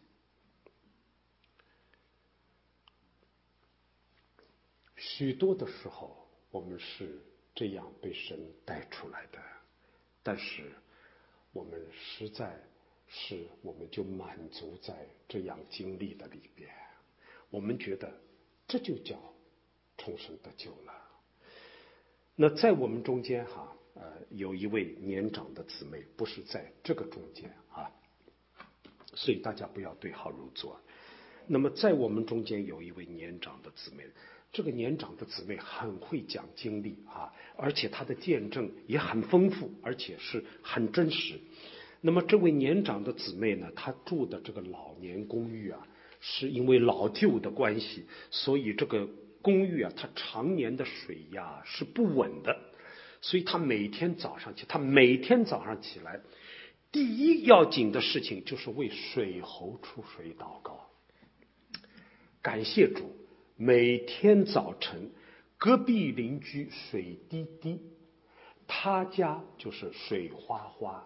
Speaker 1: 许多的时候我们是这样被神带出来的，但是我们实在是我们就满足在这样经历的里边，我们觉得这就叫重生得救了。那在我们中间有一位年长的姊妹，不是在这个中间啊，所以大家不要对号入座。 那么在我们中间有一位年长的姊妹，这个年长的姊妹很会讲经历啊，而且她的见证也很丰富，而且是很真实。那么这位年长的姊妹呢，她住的这个老年公寓啊，是因为老旧的关系，所以这个公寓啊，它常年的水压是不稳的，所以她每天早上起来，第一要紧的事情就是为水喉出水祷告。感谢主，每天早晨隔壁邻居水滴滴，他家就是水哗哗。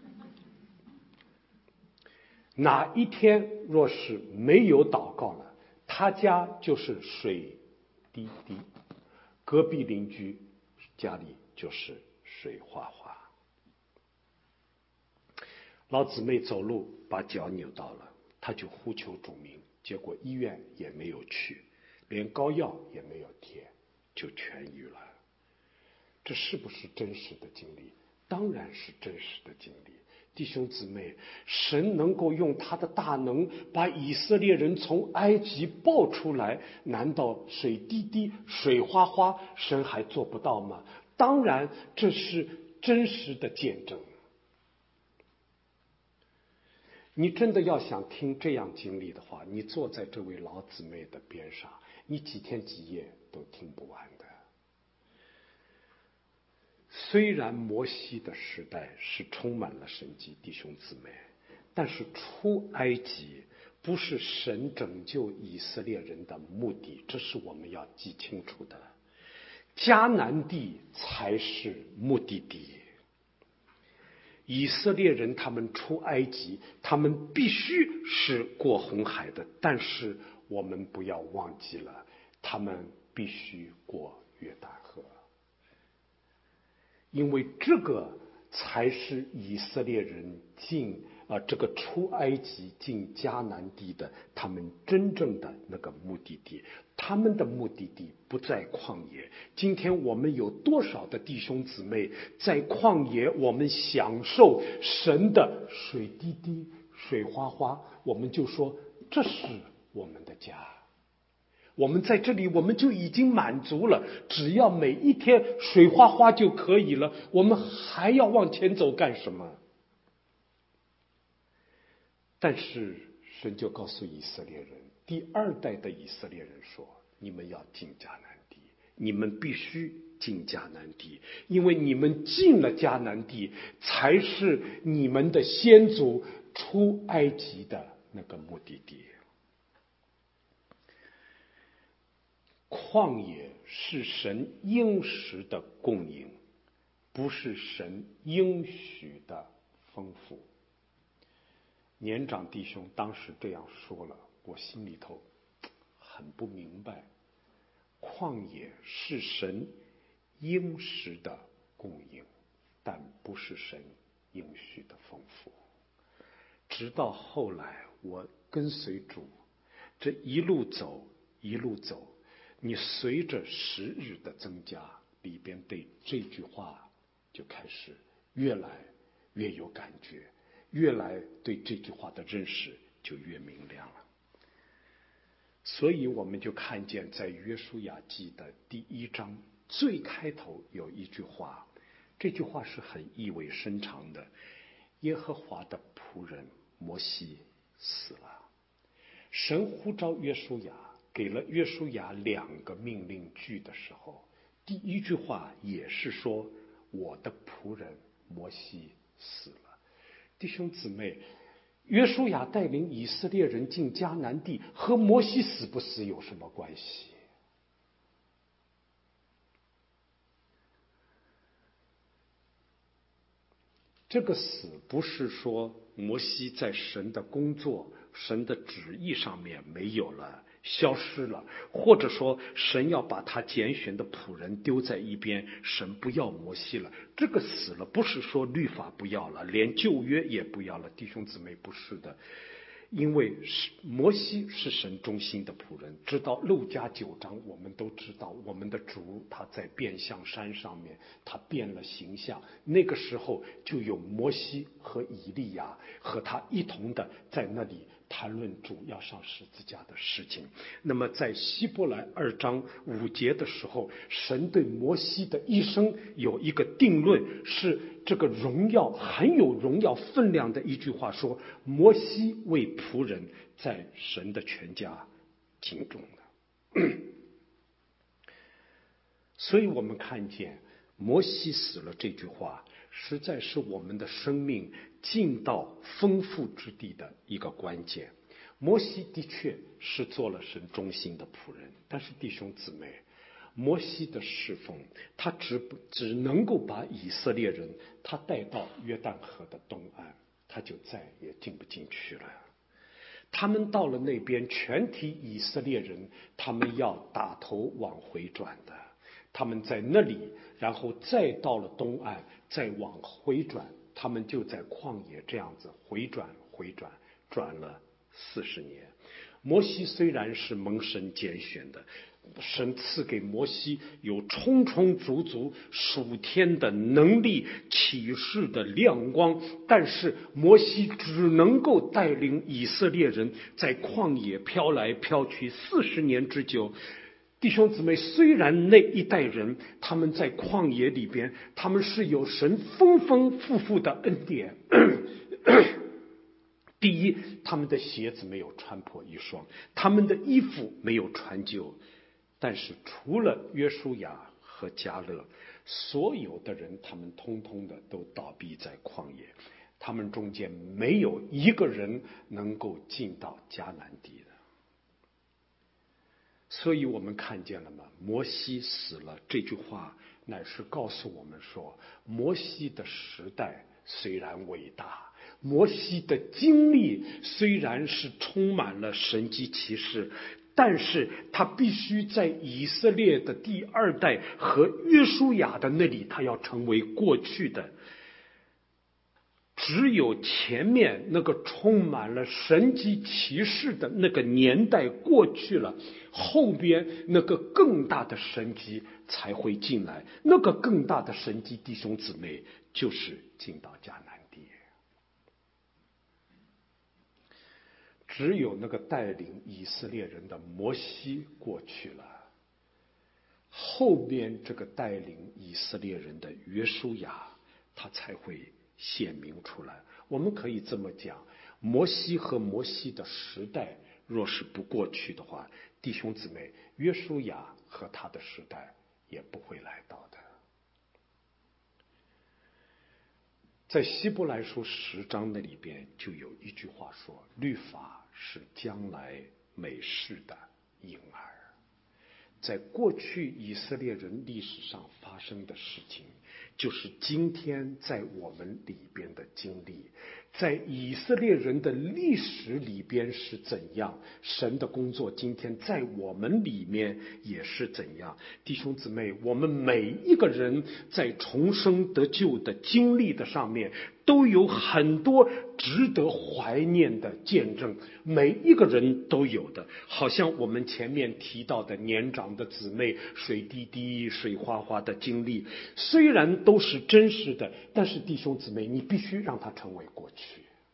Speaker 1: 哪一天若是没有祷告了，他家就是水滴滴，隔壁邻居家里就是水哗哗。老姊妹走路把脚扭到了，她就呼求主名，结果医院也没有去，连膏药也没有贴，就痊愈了。这是不是真实的经历？当然是真实的经历。弟兄姊妹，神能够用他的大能把以色列人从埃及抱出来，难道水滴滴水哗哗神还做不到吗？当然这是真实的见证。你真的要想听这样经历的话，你坐在这位老姊妹的边上，你几天几夜都听不完的。虽然摩西的时代是充满了神迹，弟兄姊妹，但是出埃及不是神拯救以色列人的目的，这是我们要记清楚的。迦南地才是目的地。以色列人他们出埃及，他们必须是过红海的，但是我们不要忘记了，他们必须过约旦河，因为这个才是以色列人进这个出埃及进迦南地的他们真正的那个目的地。他们的目的地不在旷野。今天我们有多少的弟兄姊妹在旷野，我们享受神的水滴滴水哗哗，我们就说这是我们的家，我们在这里我们就已经满足了，只要每一天水哗哗就可以了，我们还要往前走干什么？但是神就告诉以色列人，第二代的以色列人说，你们要进迦南地，你们必须进迦南地，因为你们进了迦南地，才是你们的先祖出埃及的那个目的地。旷野是神应时的供应，不是神应许的丰富。年长弟兄当时这样说了，我心里头很不明白。旷野是神应时的供应，但不是神应许的丰富。直到后来我跟随主，这一路走，你随着时日的增加，里边对这句话就开始越来越有感觉，越来对这句话的认识就越明亮了。所以我们就看见在约书亚记的第1章最开头有一句话，这句话是很意味深长的。耶和华的仆人摩西死了，神呼召约书亚，给了约书亚2个命令句的时候，第一句话也是说我的仆人摩西死了。弟兄姊妹，约书亚带领以色列人进迦南地和摩西死不死有什么关系？这个死不是说摩西在神的工作、神的旨意上面没有了、消失了，或者说神要把他拣选的仆人丢在一边，神不要摩西了。这个死了不是说律法不要了，连旧约也不要了，弟兄姊妹，不是的。因为摩西是神中心的仆人，直到路加9章我们都知道，我们的主他在变相山上面他变了形象，那个时候就有摩西和以利亚和他一同的在那里谈论主要上十字架的事情。那么在希伯来2章5节的时候，神对摩西的一生有一个定论，是这个荣耀很有荣耀分量的一句话，说摩西为仆人，在神的全家敬重的。所以我们看见摩西死了这句话，实在是我们的生命进到丰富之地的一个关键。摩西的确是做了神忠心的仆人，但是弟兄姊妹，摩西的侍奉，他只能够把以色列人他带到约旦河的东岸，他就再也进不进去了。他们到了那边，全体以色列人他们要打头往回转的，他们在那里，然后再到了东岸，再往回转，他们就在旷野这样子回转转了40年。摩西虽然是蒙神拣选的，神赐给摩西有充充足足属天的能力、启示的亮光，但是摩西只能够带领以色列人在旷野飘来飘去40年之久。弟兄姊妹，虽然那一代人他们在旷野里边，他们是有神丰丰富富的恩典。第一，他们的鞋子没有穿破一双，他们的衣服没有穿旧，但是除了约书亚和迦勒，所有的人他们通通的都倒闭在旷野，他们中间没有一个人能够进到迦南地的。所以我们看见了吗？摩西死了这句话乃是告诉我们说，摩西的时代虽然伟大，摩西的经历虽然是充满了神迹奇事，但是他必须在以色列的第2代和约书亚的那里，他要成为过去的。只有前面那个充满了神迹奇事的那个年代过去了，后边那个更大的神迹才会进来。那个更大的神迹，弟兄姊妹，就是进到迦南地。只有那个带领以色列人的摩西过去了，后边这个带领以色列人的约书亚，他才会显明出来。我们可以这么讲，摩西和摩西的时代若是不过去的话，弟兄姊妹，约书亚和他的时代也不会来到的。在希伯来书10章那里边就有一句话说，律法是将来美事的婴儿。在过去以色列人历史上发生的事情，就是今天在我们里边的经历。在以色列人的历史里边是怎样，神的工作今天在我们里面也是怎样。弟兄姊妹，我们每一个人在重生得救的经历的上面都有很多值得怀念的见证，每一个人都有的。好像我们前面提到的年长的姊妹水滴滴水哗哗的经历，虽然都是真实的，但是弟兄姊妹，你必须让它成为过去，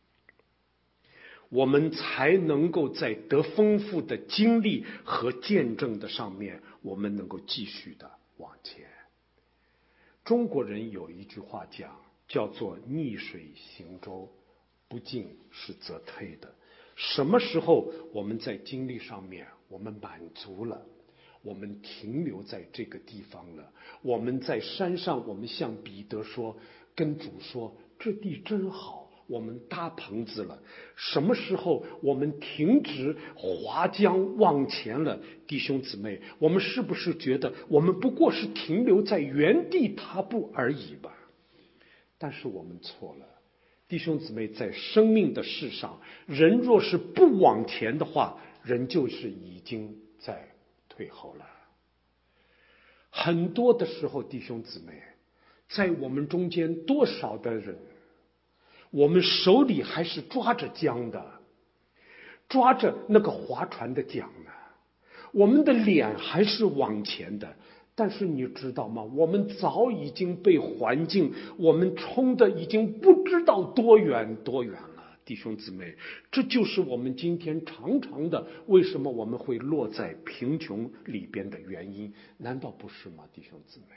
Speaker 1: 我们才能够在得丰富的经历和见证的上面，我们能够继续的往前。中国人有一句话讲，叫做逆水行舟，不进是则退的。什么时候我们在经历上面我们满足了，我们停留在这个地方了，我们在山上，我们向彼得说，跟主说，这地真好，我们搭棚子了。什么时候我们停止划桨往前了，弟兄姊妹，我们是不是觉得我们不过是停留在原地踏步而已吧？但是我们错了。弟兄姊妹，在生命的事上，人若是不往前的话，人就是已经在退后了。很多的时候，弟兄姊妹，在我们中间多少的人，我们手里还是抓着桨的，抓着那个划船的桨呢，我们的脸还是往前的。但是你知道吗？我们早已经被环境，我们冲的已经不知道多远多远了。 弟兄姊妹，这就是我们今天常常的为什么我们会落在贫穷里边的原因，难道不是吗？弟兄姊妹，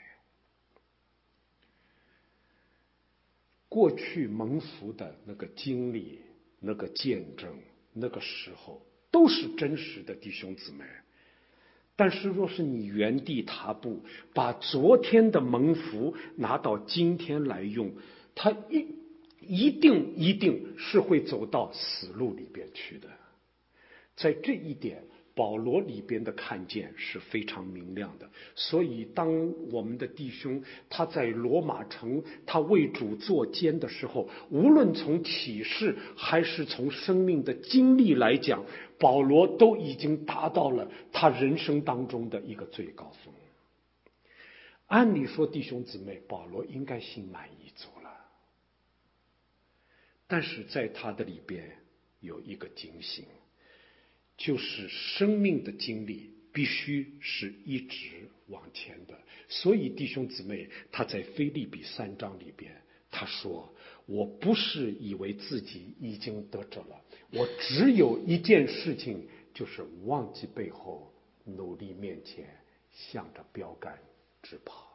Speaker 1: 过去蒙福的那个经历、那个见证、那个时候都是真实的，弟兄姊妹。但是若是你原地踏步，把昨天的蒙福拿到今天来用，它一定是会走到死路里边去的。在这一点，保罗里边的看见是非常明亮的。所以当我们的弟兄他在罗马城他为主作监的时候，无论从启示还是从生命的经历来讲，保罗都已经达到了他人生当中的一个最高峰。按理说，弟兄姊妹，保罗应该心满意足了，但是在他的里边有一个警醒，就是生命的经历必须是一直往前的。所以弟兄姊妹，他在腓立比3章里边他说，我不是以为自己已经得着了，我只有一件事情，就是忘记背后，努力面前，向着标杆直跑。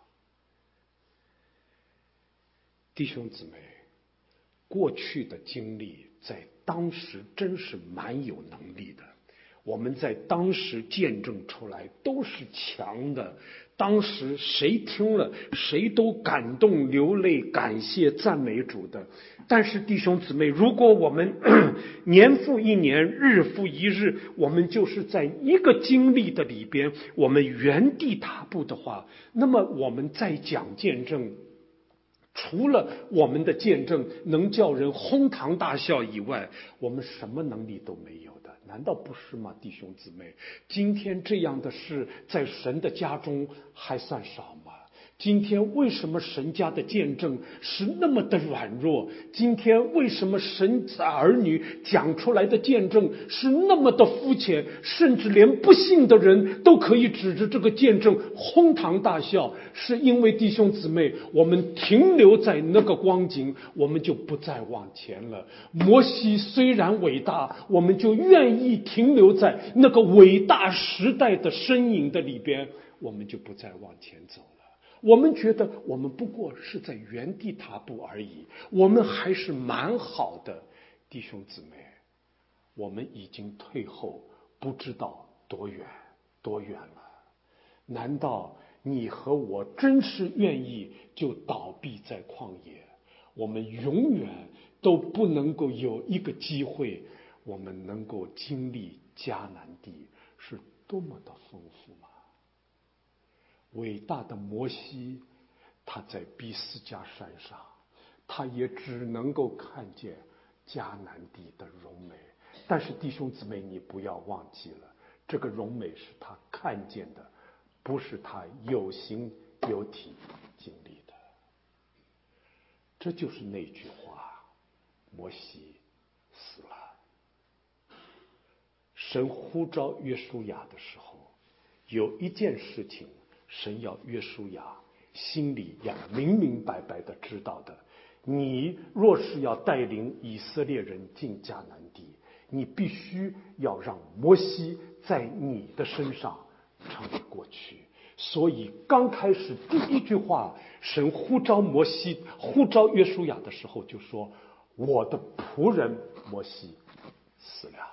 Speaker 1: 弟兄姊妹，过去的经历在当时真是蛮有能力的，我们在当时见证出来都是强的，当时谁听了谁都感动流泪，感谢赞美主的。但是弟兄姊妹，如果我们年复一年，日复一日，我们就是在一个经历的里边，我们原地踏步的话，那么我们再讲见证，除了我们的见证能叫人哄堂大笑以外，我们什么能力都没有的，难道不是吗？弟兄姊妹，今天这样的事在神的家中还算少吗？今天为什么神家的见证是那么的软弱？今天为什么神儿女讲出来的见证是那么的肤浅？甚至连不信的人都可以指着这个见证哄堂大笑，是因为弟兄姊妹，我们停留在那个光景，我们就不再往前了。摩西虽然伟大，我们就愿意停留在那个伟大时代的身影的里边，我们就不再往前走了。我们觉得我们不过是在原地踏步而已，我们还是蛮好的。弟兄姊妹，我们已经退后不知道多远了。难道你和我真是愿意就倒闭在旷野？我们永远都不能够有一个机会，我们能够经历迦南地是多么的丰富吗？伟大的摩西，他在比斯加山上，他也只能够看见迦南地的荣美。但是弟兄姊妹，你不要忘记了，这个荣美是他看见的，不是他有形有体经历的。这就是那句话，摩西死了。神呼召约书亚的时候，有一件事情神要约书亚心里要明明白白的知道的，你若是要带领以色列人进迦南地，你必须要让摩西在你的身上成为过去。所以刚开始第一句话，神呼召摩西，呼召约书亚的时候就说，我的仆人摩西死了。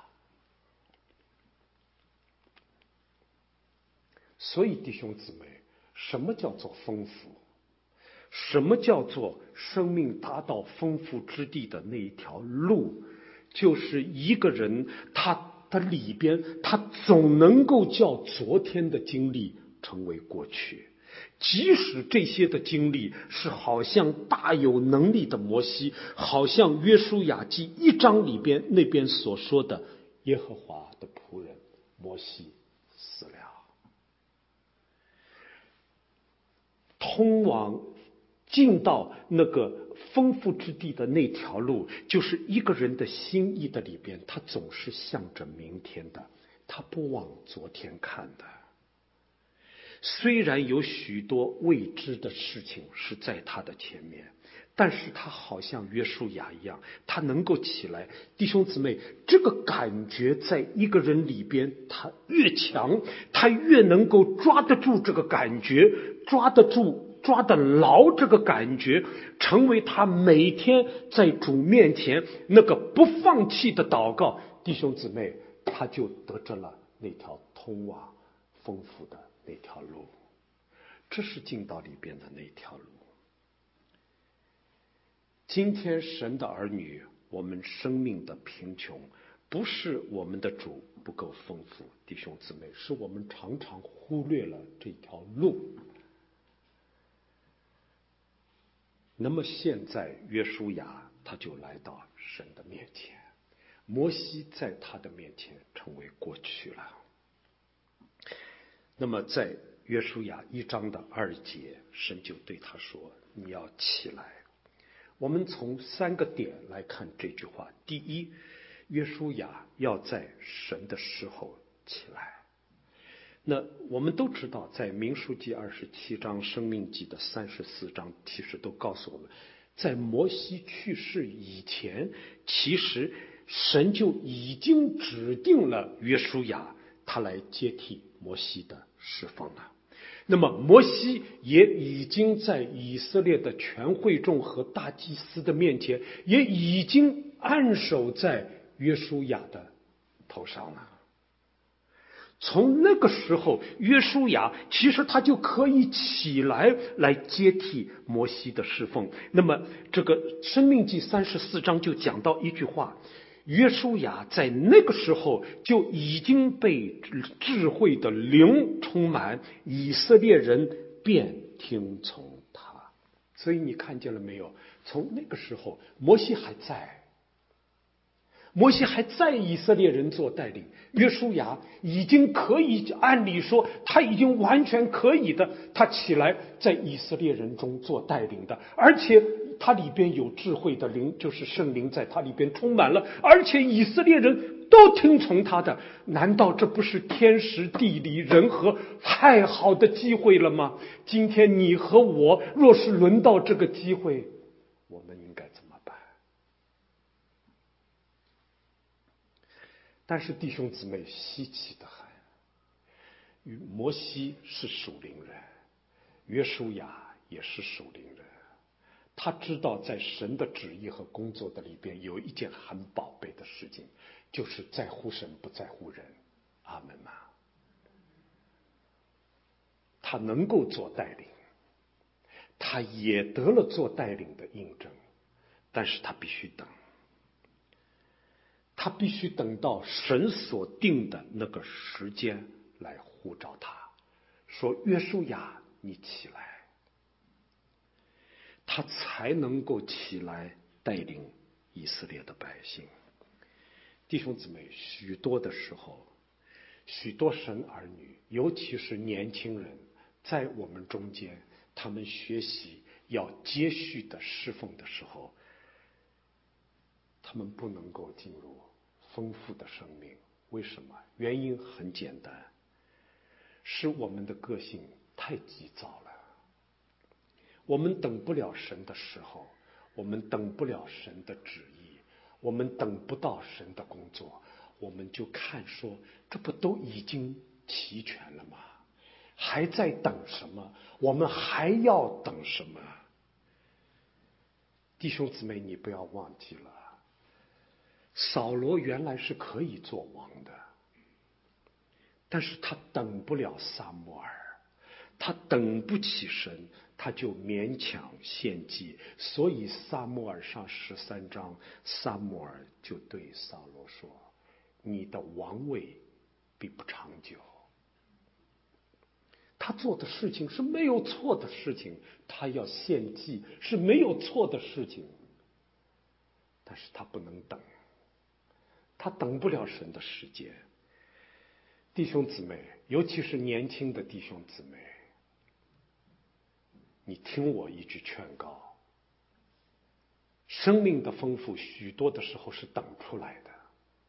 Speaker 1: 所以弟兄姊妹，什么叫做丰富？什么叫做生命达到丰富之地的那一条路？就是一个人他的里边，他总能够叫昨天的经历成为过去，即使这些的经历是好像大有能力的摩西，好像约书亚记1章里边那边所说的耶和华的仆人摩西死了。通往进到那个丰富之地的那条路，就是一个人的心意的里边，他总是向着明天的，他不往昨天看的。虽然有许多未知的事情是在他的前面， 但是他好像约书亚一样，他能够起来。弟兄姊妹，这个感觉在一个人里边，他越强，他越能够抓得住这个感觉，抓得住，抓得牢这个感觉，成为他每天在主面前那个不放弃的祷告。弟兄姊妹，他就得着了那条通往丰富的那条路。这是进到里边的那条路。今天神的儿女，我们生命的贫穷，不是我们的主不够丰富，弟兄姊妹，是我们常常忽略了这条路。那么现在约书亚他就来到神的面前，摩西在他的面前成为过去了。那么在约书亚1章的2节，神就对他说，你要起来。我们从3个点来看这句话。第一，约书亚要在神的时候起来。那我们都知道，在民数记27章、生命记的34章，其实都告诉我们，在摩西去世以前，其实神就已经指定了约书亚，他来接替摩西的侍奉了。那么摩西也已经在以色列的全会众和大祭司的面前，也已经按手在约书亚的头上了。从那个时候，约书亚其实他就可以起来接替摩西的侍奉。那么这个申命记34章就讲到一句话，约书亚在那个时候就已经被智慧的灵充满，以色列人便听从他。所以你看见了没有？从那个时候，摩西还在以色列人做带领，约书亚已经可以，按理说他已经完全可以的，他起来在以色列人中做带领的，而且他里边有智慧的灵，就是圣灵在他里边充满了，而且以色列人都听从他的。难道这不是天时地利人和太好的机会了吗？今天你和我若是轮到这个机会，我们应该怎么办？但是弟兄姊妹，稀奇的很，摩西是属灵人，约书亚也是属灵人，他知道在神的旨意和工作的里边有一件很宝贝的事情，就是在乎神不在乎人。阿们吗？他能够做带领，他也得了做带领的印证，但是他必须等，他必须等到神所定的那个时间来呼召他，说约书亚你起来，他才能够起来带领以色列的百姓。弟兄姊妹，许多的时候，许多神儿女，尤其是年轻人，在我们中间，他们学习要接续的侍奉的时候，他们不能够进入丰富的生命。为什么？原因很简单，是我们的个性太急躁了。我们等不了神的时候，我们等不了神的旨意，我们等不到神的工作，我们就看说，这不都已经齐全了吗？还在等什么？我们还要等什么？弟兄姊妹，你不要忘记了，扫罗原来是可以做王的，但是他等不了撒母耳，他等不起神，他就勉强献祭。所以撒母耳上13章，撒母耳就对扫罗说，你的王位必不长久。他做的事情是没有错的事情，他要献祭是没有错的事情，但是他不能等，他等不了神的时间。弟兄姊妹，尤其是年轻的弟兄姊妹，你听我一句劝告，生命的丰富许多的时候是等出来的。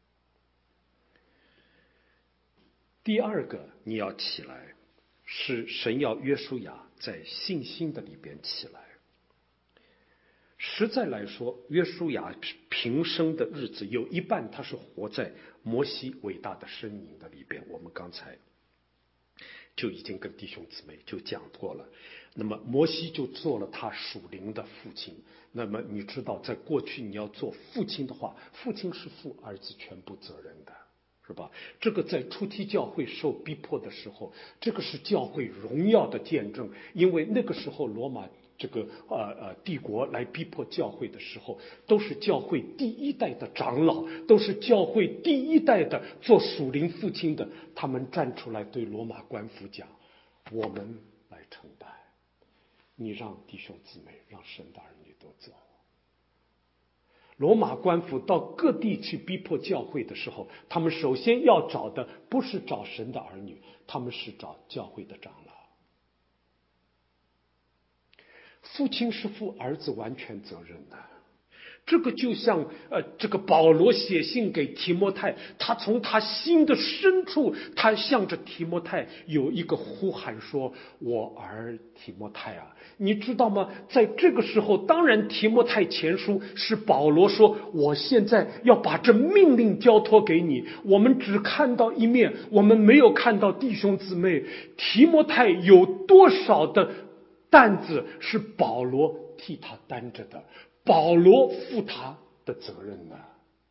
Speaker 1: 第二个，你要起来，是神要约书亚在信心的里边起来。 实在来说，约书亚平生的日子有一半他是活在摩西伟大的身影的里边。我们刚才就已经跟弟兄姊妹就讲过了。那么摩西就做了他属灵的父亲。那么你知道，在过去你要做父亲的话，父亲是负儿子全部责任的，是吧？这个在初期教会受逼迫的时候，这个是教会荣耀的见证。因为那个时候罗马帝国来逼迫教会的时候，都是教会第一代的长老，都是教会第一代的做属灵父亲的，他们站出来对罗马官府讲：我们来承担，你让弟兄姊妹，让神的儿女都走。罗马官府到各地去逼迫教会的时候，他们首先要找的不是找神的儿女，他们是找教会的长老。父亲是负儿子完全责任的。这个就像这个保罗写信给提摩太，他从他心的深处，他向着提摩太有一个呼喊说：我儿提摩太啊，你知道吗？在这个时候，当然提摩太前书是保罗说，我现在要把这命令交托给你。我们只看到一面，我们没有看到弟兄姊妹提摩太有多少的担子是保罗替他担着的，保罗负他的责任呢。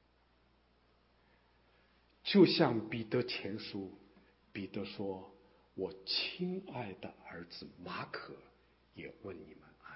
Speaker 1: 就像彼得前书，彼得说：我亲爱的儿子马可也问你们安。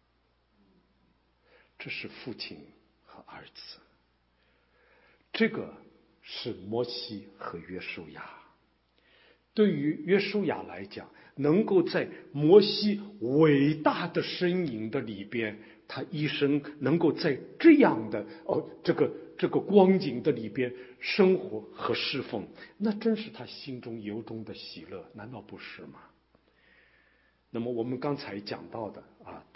Speaker 1: 这是父亲和儿子，这个是摩西和约书亚。对于约书亚来讲，能够在摩西伟大的身影的里边，他一生能够在这样的这个光景的里边生活和侍奉，那真是他心中由衷的喜乐，难道不是吗？那么我们刚才讲到的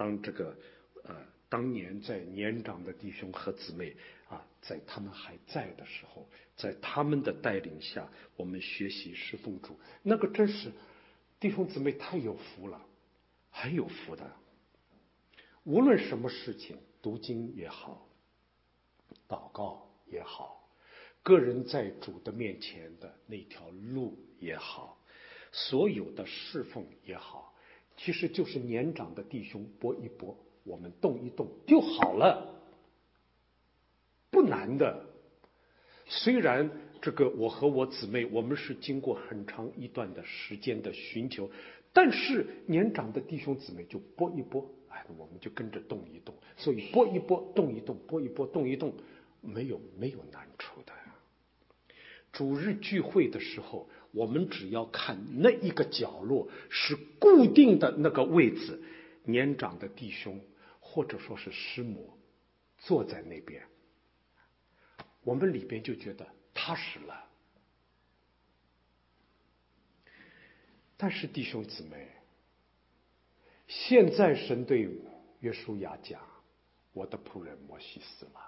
Speaker 1: 当年在年长的弟兄和姊妹在他们还在的时候，在他们的带领下，我们学习侍奉主，那个真是弟兄姊妹太有福了，很有福的。无论什么事情，读经也好，祷告也好，个人在主的面前的那条路也好，所有的侍奉也好，其实就是年长的弟兄拨一拨，我们动一动就好了，不难的。虽然我和我姊妹，我们是经过很长一段的时间的寻求，但是年长的弟兄姊妹就拨一拨，我们就跟着动一动。所以拨一拨，动一动，拨一拨，动一动，没有难处的。主日聚会的时候，我们只要看那一个角落是固定的那个位置，年长的弟兄或者说是师母坐在那边，我们里边就觉得踏实了。但是弟兄姊妹，现在神对约书亚讲：我的仆人摩西死了，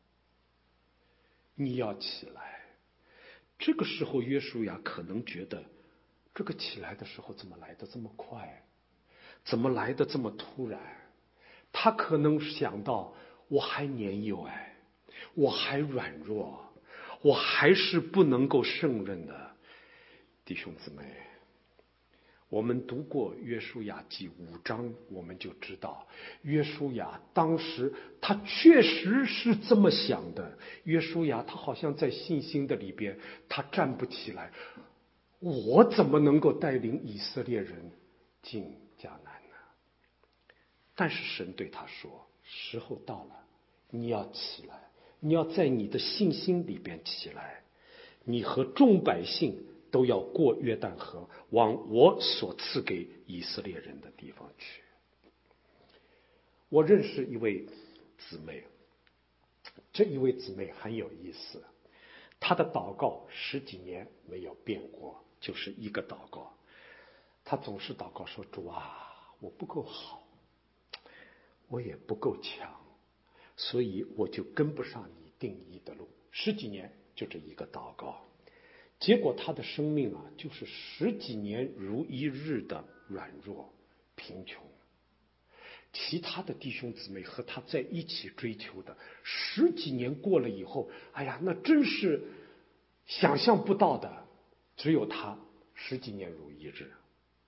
Speaker 1: 你要起来。这个时候约书亚可能觉得，这个起来的时候怎么来的这么快，怎么来的这么突然。他可能想到，我还年幼，我还软弱，我还是不能够胜任的。弟兄姊妹，我们读过约书亚记5章，我们就知道约书亚当时他确实是这么想的。约书亚他好像在信心的里边，他站不起来，我怎么能够带领以色列人进迦南呢？但是神对他说，时候到了，你要起来，你要在你的信心里边起来，你和众百姓都要过约旦河，往我所赐给以色列人的地方去。我认识一位姊妹，这一位姊妹很有意思，她的祷告10几年没有变过，就是一个祷告。她总是祷告说：主啊，我不够好，我也不够强，所以我就跟不上你定义的路。10几年就这一个祷告，结果他的生命就是10几年如一日的软弱贫穷。 其他的弟兄姊妹和他在一起追求的，10几年过了以后，哎呀，那真是想象不到的，只有他10几年如一日。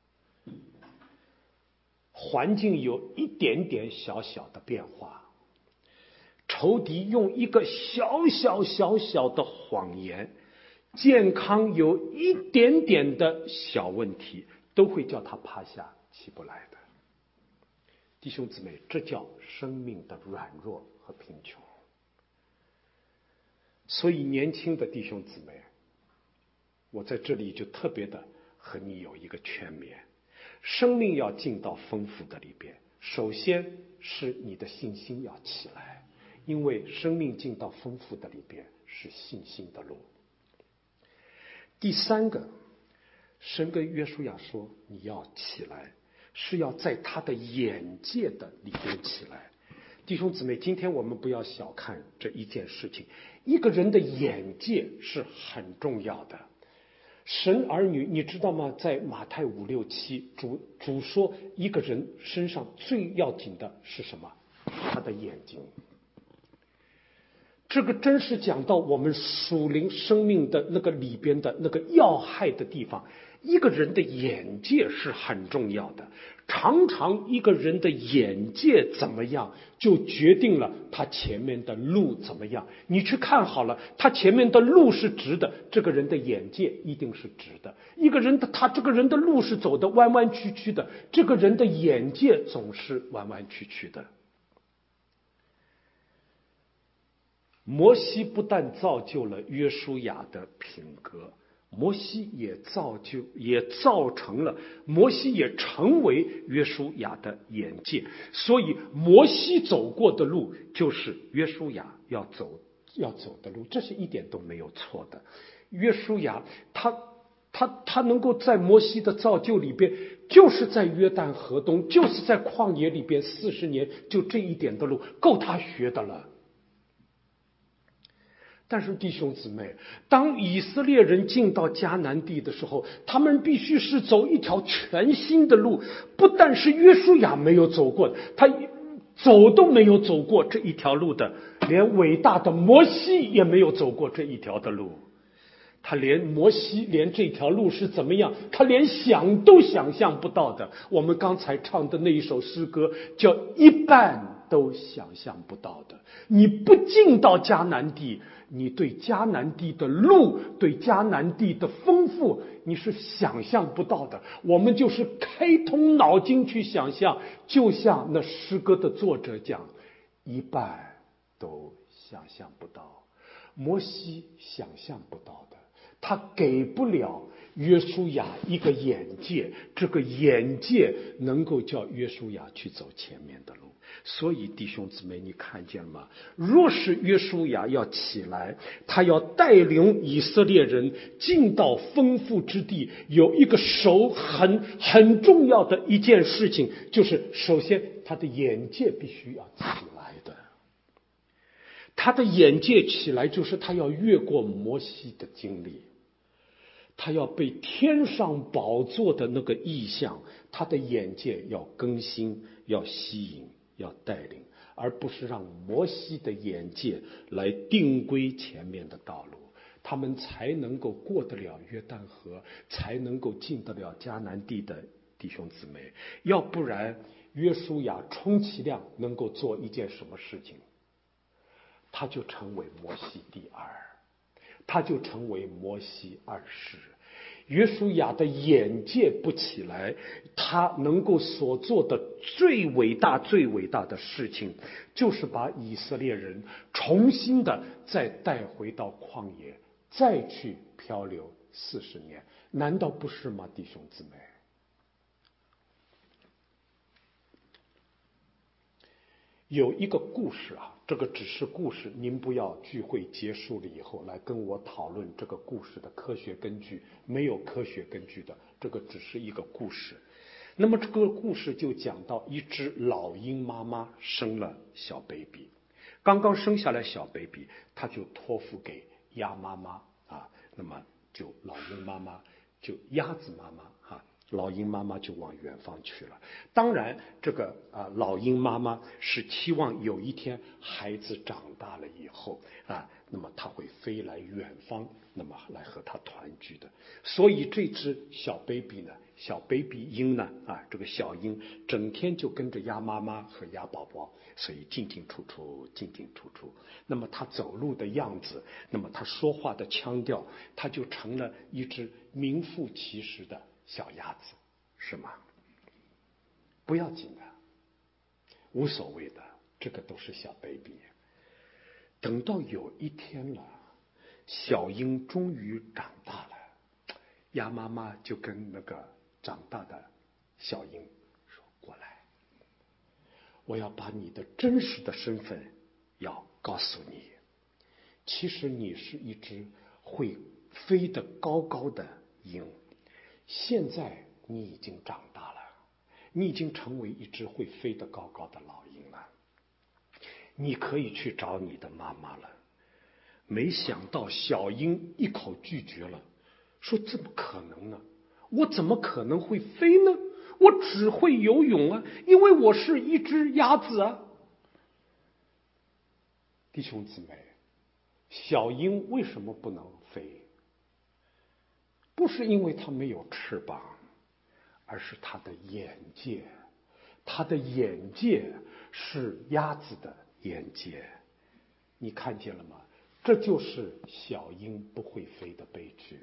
Speaker 1: 环境有一点点小小的变化，仇敌用一个小小的谎言，健康有一点点的小问题，都会叫他趴下起不来的。弟兄姊妹，这叫生命的软弱和贫穷。所以年轻的弟兄姊妹，我在这里就特别的和你有一个劝勉，生命要进到丰富的里边，首先是你的信心要起来，因为生命进到丰富的里边是信心的路。第三个，神跟约书亚说，你要起来，是要在他的眼界的里边起来。弟兄姊妹，今天我们不要小看这一件事情，一个人的眼界是很重要的。神儿女，你知道吗？在马太5、6、7，主说一个人身上最要紧的是什么？他的眼睛。这个真是讲到我们属灵生命的那个里边的那个要害的地方。一个人的眼界是很重要的，常常一个人的眼界怎么样，就决定了他前面的路怎么样。你去看好了，他前面的路是直的，这个人的眼界一定是直的。一个人他这个人的路是走的弯弯曲曲的，这个人的眼界总是弯弯曲曲的。摩西不但造就了约书亚的品格，摩西也造成了，摩西也成为约书亚的眼界。所以摩西走过的路，就是约书亚要走的路，这是一点都没有错的。约书亚他能够在摩西的造就里边，就是在约旦河东，就是在旷野里边40年，就这一点的路够他学的了。但是弟兄姊妹，当以色列人进到迦南地的时候，他们必须是走一条全新的路，不但是约书亚没有走过，他走都没有走过这一条路的，连伟大的摩西也没有走过这一条的路。摩西连这条路是怎么样，他连想都想象不到的。我们刚才唱的那一首诗歌叫一半都想象不到的。你不进到迦南地，你对迦南地的路，对迦南地的丰富，你是想象不到的。我们就是开通脑筋去想象，就像那诗歌的作者讲，一半都想象不到。摩西想象不到的，他给不了约书亚一个眼界，这个眼界能够叫约书亚去走前面的路。所以弟兄姊妹，你看见了吗？若是约书亚要起来，他要带领以色列人进到丰富之地，有一个很重要的一件事情，就是首先他的眼界必须要起来的。他的眼界起来，就是他要越过摩西的经历，他要被天上宝座的那个意象，他的眼界要更新，要吸引，要带领，而不是让摩西的眼界来定规前面的道路，他们才能够过得了约旦河，才能够进得了迦南地的弟兄姊妹。要不然约书亚充其量能够做一件什么事情，他就成为摩西第二，他就成为摩西二世。约书亚的眼界不起来，他能够所做的最伟大的事情，就是把以色列人重新的再带回到旷野，再去漂流40年，难道不是吗，弟兄姊妹？有一个故事啊，这个只是故事，您不要聚会结束了以后来跟我讨论这个故事的科学根据，没有科学根据的，这个只是一个故事。那么这个故事就讲到一只老鹰妈妈生了小 baby， 刚刚生下来小 baby， 她就托付给鸭妈妈啊，那么就老鹰妈妈就鸭子妈妈啊， 老鹰妈妈就往远方去了。当然，这个老鹰妈妈是期望有一天孩子长大了以后那么他会飞来远方，那么来和他团聚的。所以这只小 baby 呢，小 baby 鹰呢这个小鹰整天就跟着鸭妈妈和鸭宝宝，所以进进出出，进进出出。那么他走路的样子，那么他说话的腔调，他就成了一只名副其实的小鸭子，是吗？不要紧的，无所谓的，这个都是小 baby。等到有一天了，小鹰终于长大了，鸭妈妈就跟那个长大的小鹰说：“过来，我要把你的真实的身份要告诉你。其实你是一只会飞得高高的鹰，现在你已经长大了，你已经成为一只会飞得高高的老鹰了。你可以去找你的妈妈了。”没想到小鹰一口拒绝了，说：“怎么可能呢？我怎么可能会飞呢？我只会游泳啊，因为我是一只鸭子啊。”弟兄姊妹，小鹰为什么不能飞？不是因为它没有翅膀，而是它的眼界，它的眼界是鸭子的眼界。你看见了吗？这就是小鹰不会飞的悲剧。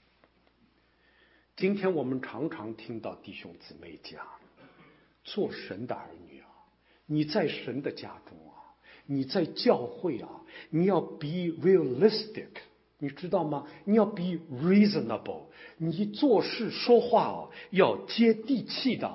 Speaker 1: 今天我们常常听到弟兄姊妹讲，做神的儿女啊，你在神的家中啊，你在教会啊，你要 be realistic， 你知道吗？你要 be reasonable， 你做事说话要接地气的。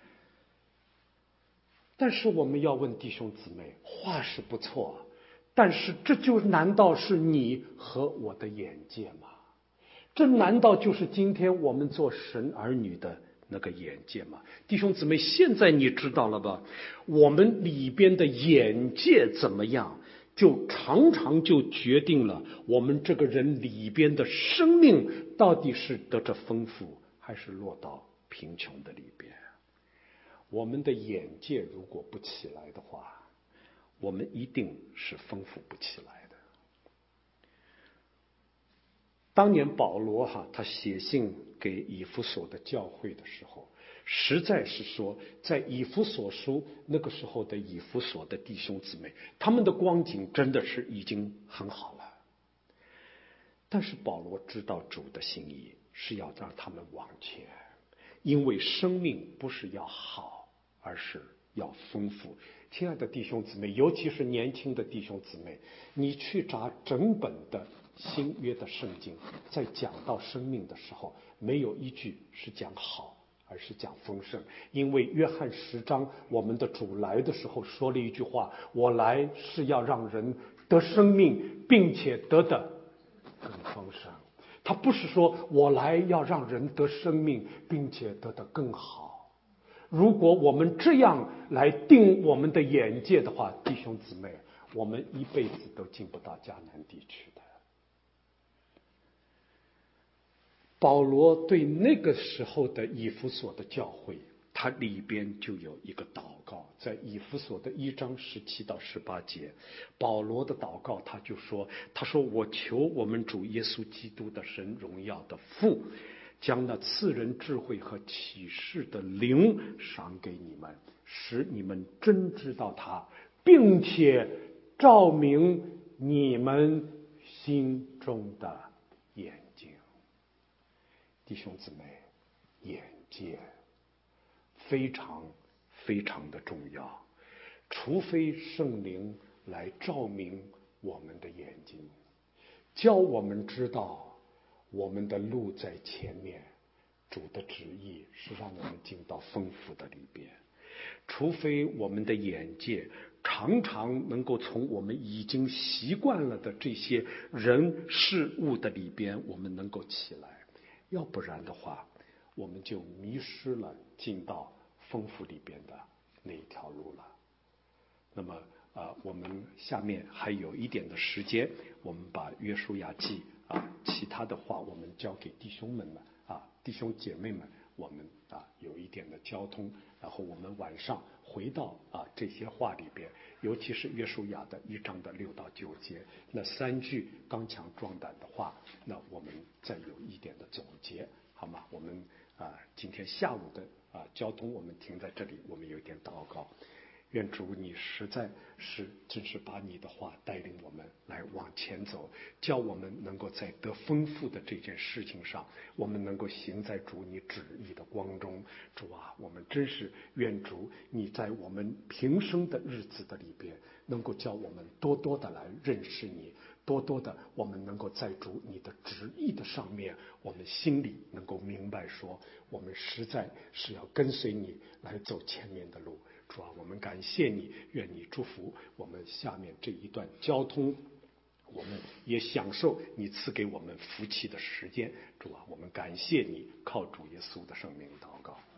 Speaker 1: 但是我们要问弟兄姊妹，话是不错，但是这就难道是你和我的眼界吗？这难道就是今天我们做神儿女的那个眼界吗？弟兄姊妹，现在你知道了吧？我们里边的眼界怎么样，就常常就决定了我们这个人里边的生命到底是得着丰富，还是落到贫穷的里边。我们的眼界如果不起来的话，我们一定是丰富不起来的。当年保罗他写信给以弗所的教会的时候，实在是说，在以弗所书那个时候的以弗所的弟兄姊妹，他们的光景真的是已经很好了。但是保罗知道主的心意是要让他们往前，因为生命不是要好，而是要丰富。亲爱的弟兄姊妹，尤其是年轻的弟兄姊妹，你去查整本的新约的圣经，在讲到生命的时候，没有一句是讲好，而是讲丰盛。因为约翰10章，我们的主来的时候说了一句话：“我来是要让人得生命，并且得的更丰盛。”他不是说我来要让人得生命，并且得的更好。如果我们这样来定我们的眼界的话，弟兄姊妹，我们一辈子都进不到迦南地去的。保罗对那个时候的以弗所的教会，他里边就有一个祷告，在以弗所的1章17到18节，保罗的祷告他就说，他说：“我求我们主耶稣基督的神荣耀的父，将那赐人智慧和启示的灵赏给你们，使你们真知道他，并且照明你们心中的眼睛。”弟兄姊妹，眼界非常非常的重要，除非圣灵来照明我们的眼睛，教我们知道我们的路在前面，主的旨意是让我们进到丰富的里边。除非我们的眼界常常能够从我们已经习惯了的这些人事物的里边，我们能够起来，要不然的话，我们就迷失了进到丰富里边的那一条路了。那么我们下面还有一点的时间，我们把约书亚记其他的话我们交给弟兄们弟兄姐妹们我们有一点的交通，然后我们晚上回到这些话里边，尤其是约书亚的1章的6到9节，那3句刚强壮胆的话，那我们再有一点的总结，好吗？我们今天下午的交通我们停在这里，我们有一点祷告。愿主你实在是真是把你的话带领我们来往前走，叫我们能够在得丰富的这件事情上，我们能够行在主你旨意的光中。主啊，我们真是愿主你在我们平生的日子的里边，能够叫我们多多的来认识你，多多的我们能够在主你的旨意的上面，我们心里能够明白说，我们实在是要跟随你来走前面的路。主啊，我们感谢你，愿你祝福我们下面这一段交通，我们也享受你赐给我们福气的时间。主啊，我们感谢你，靠主耶稣的圣名祷告。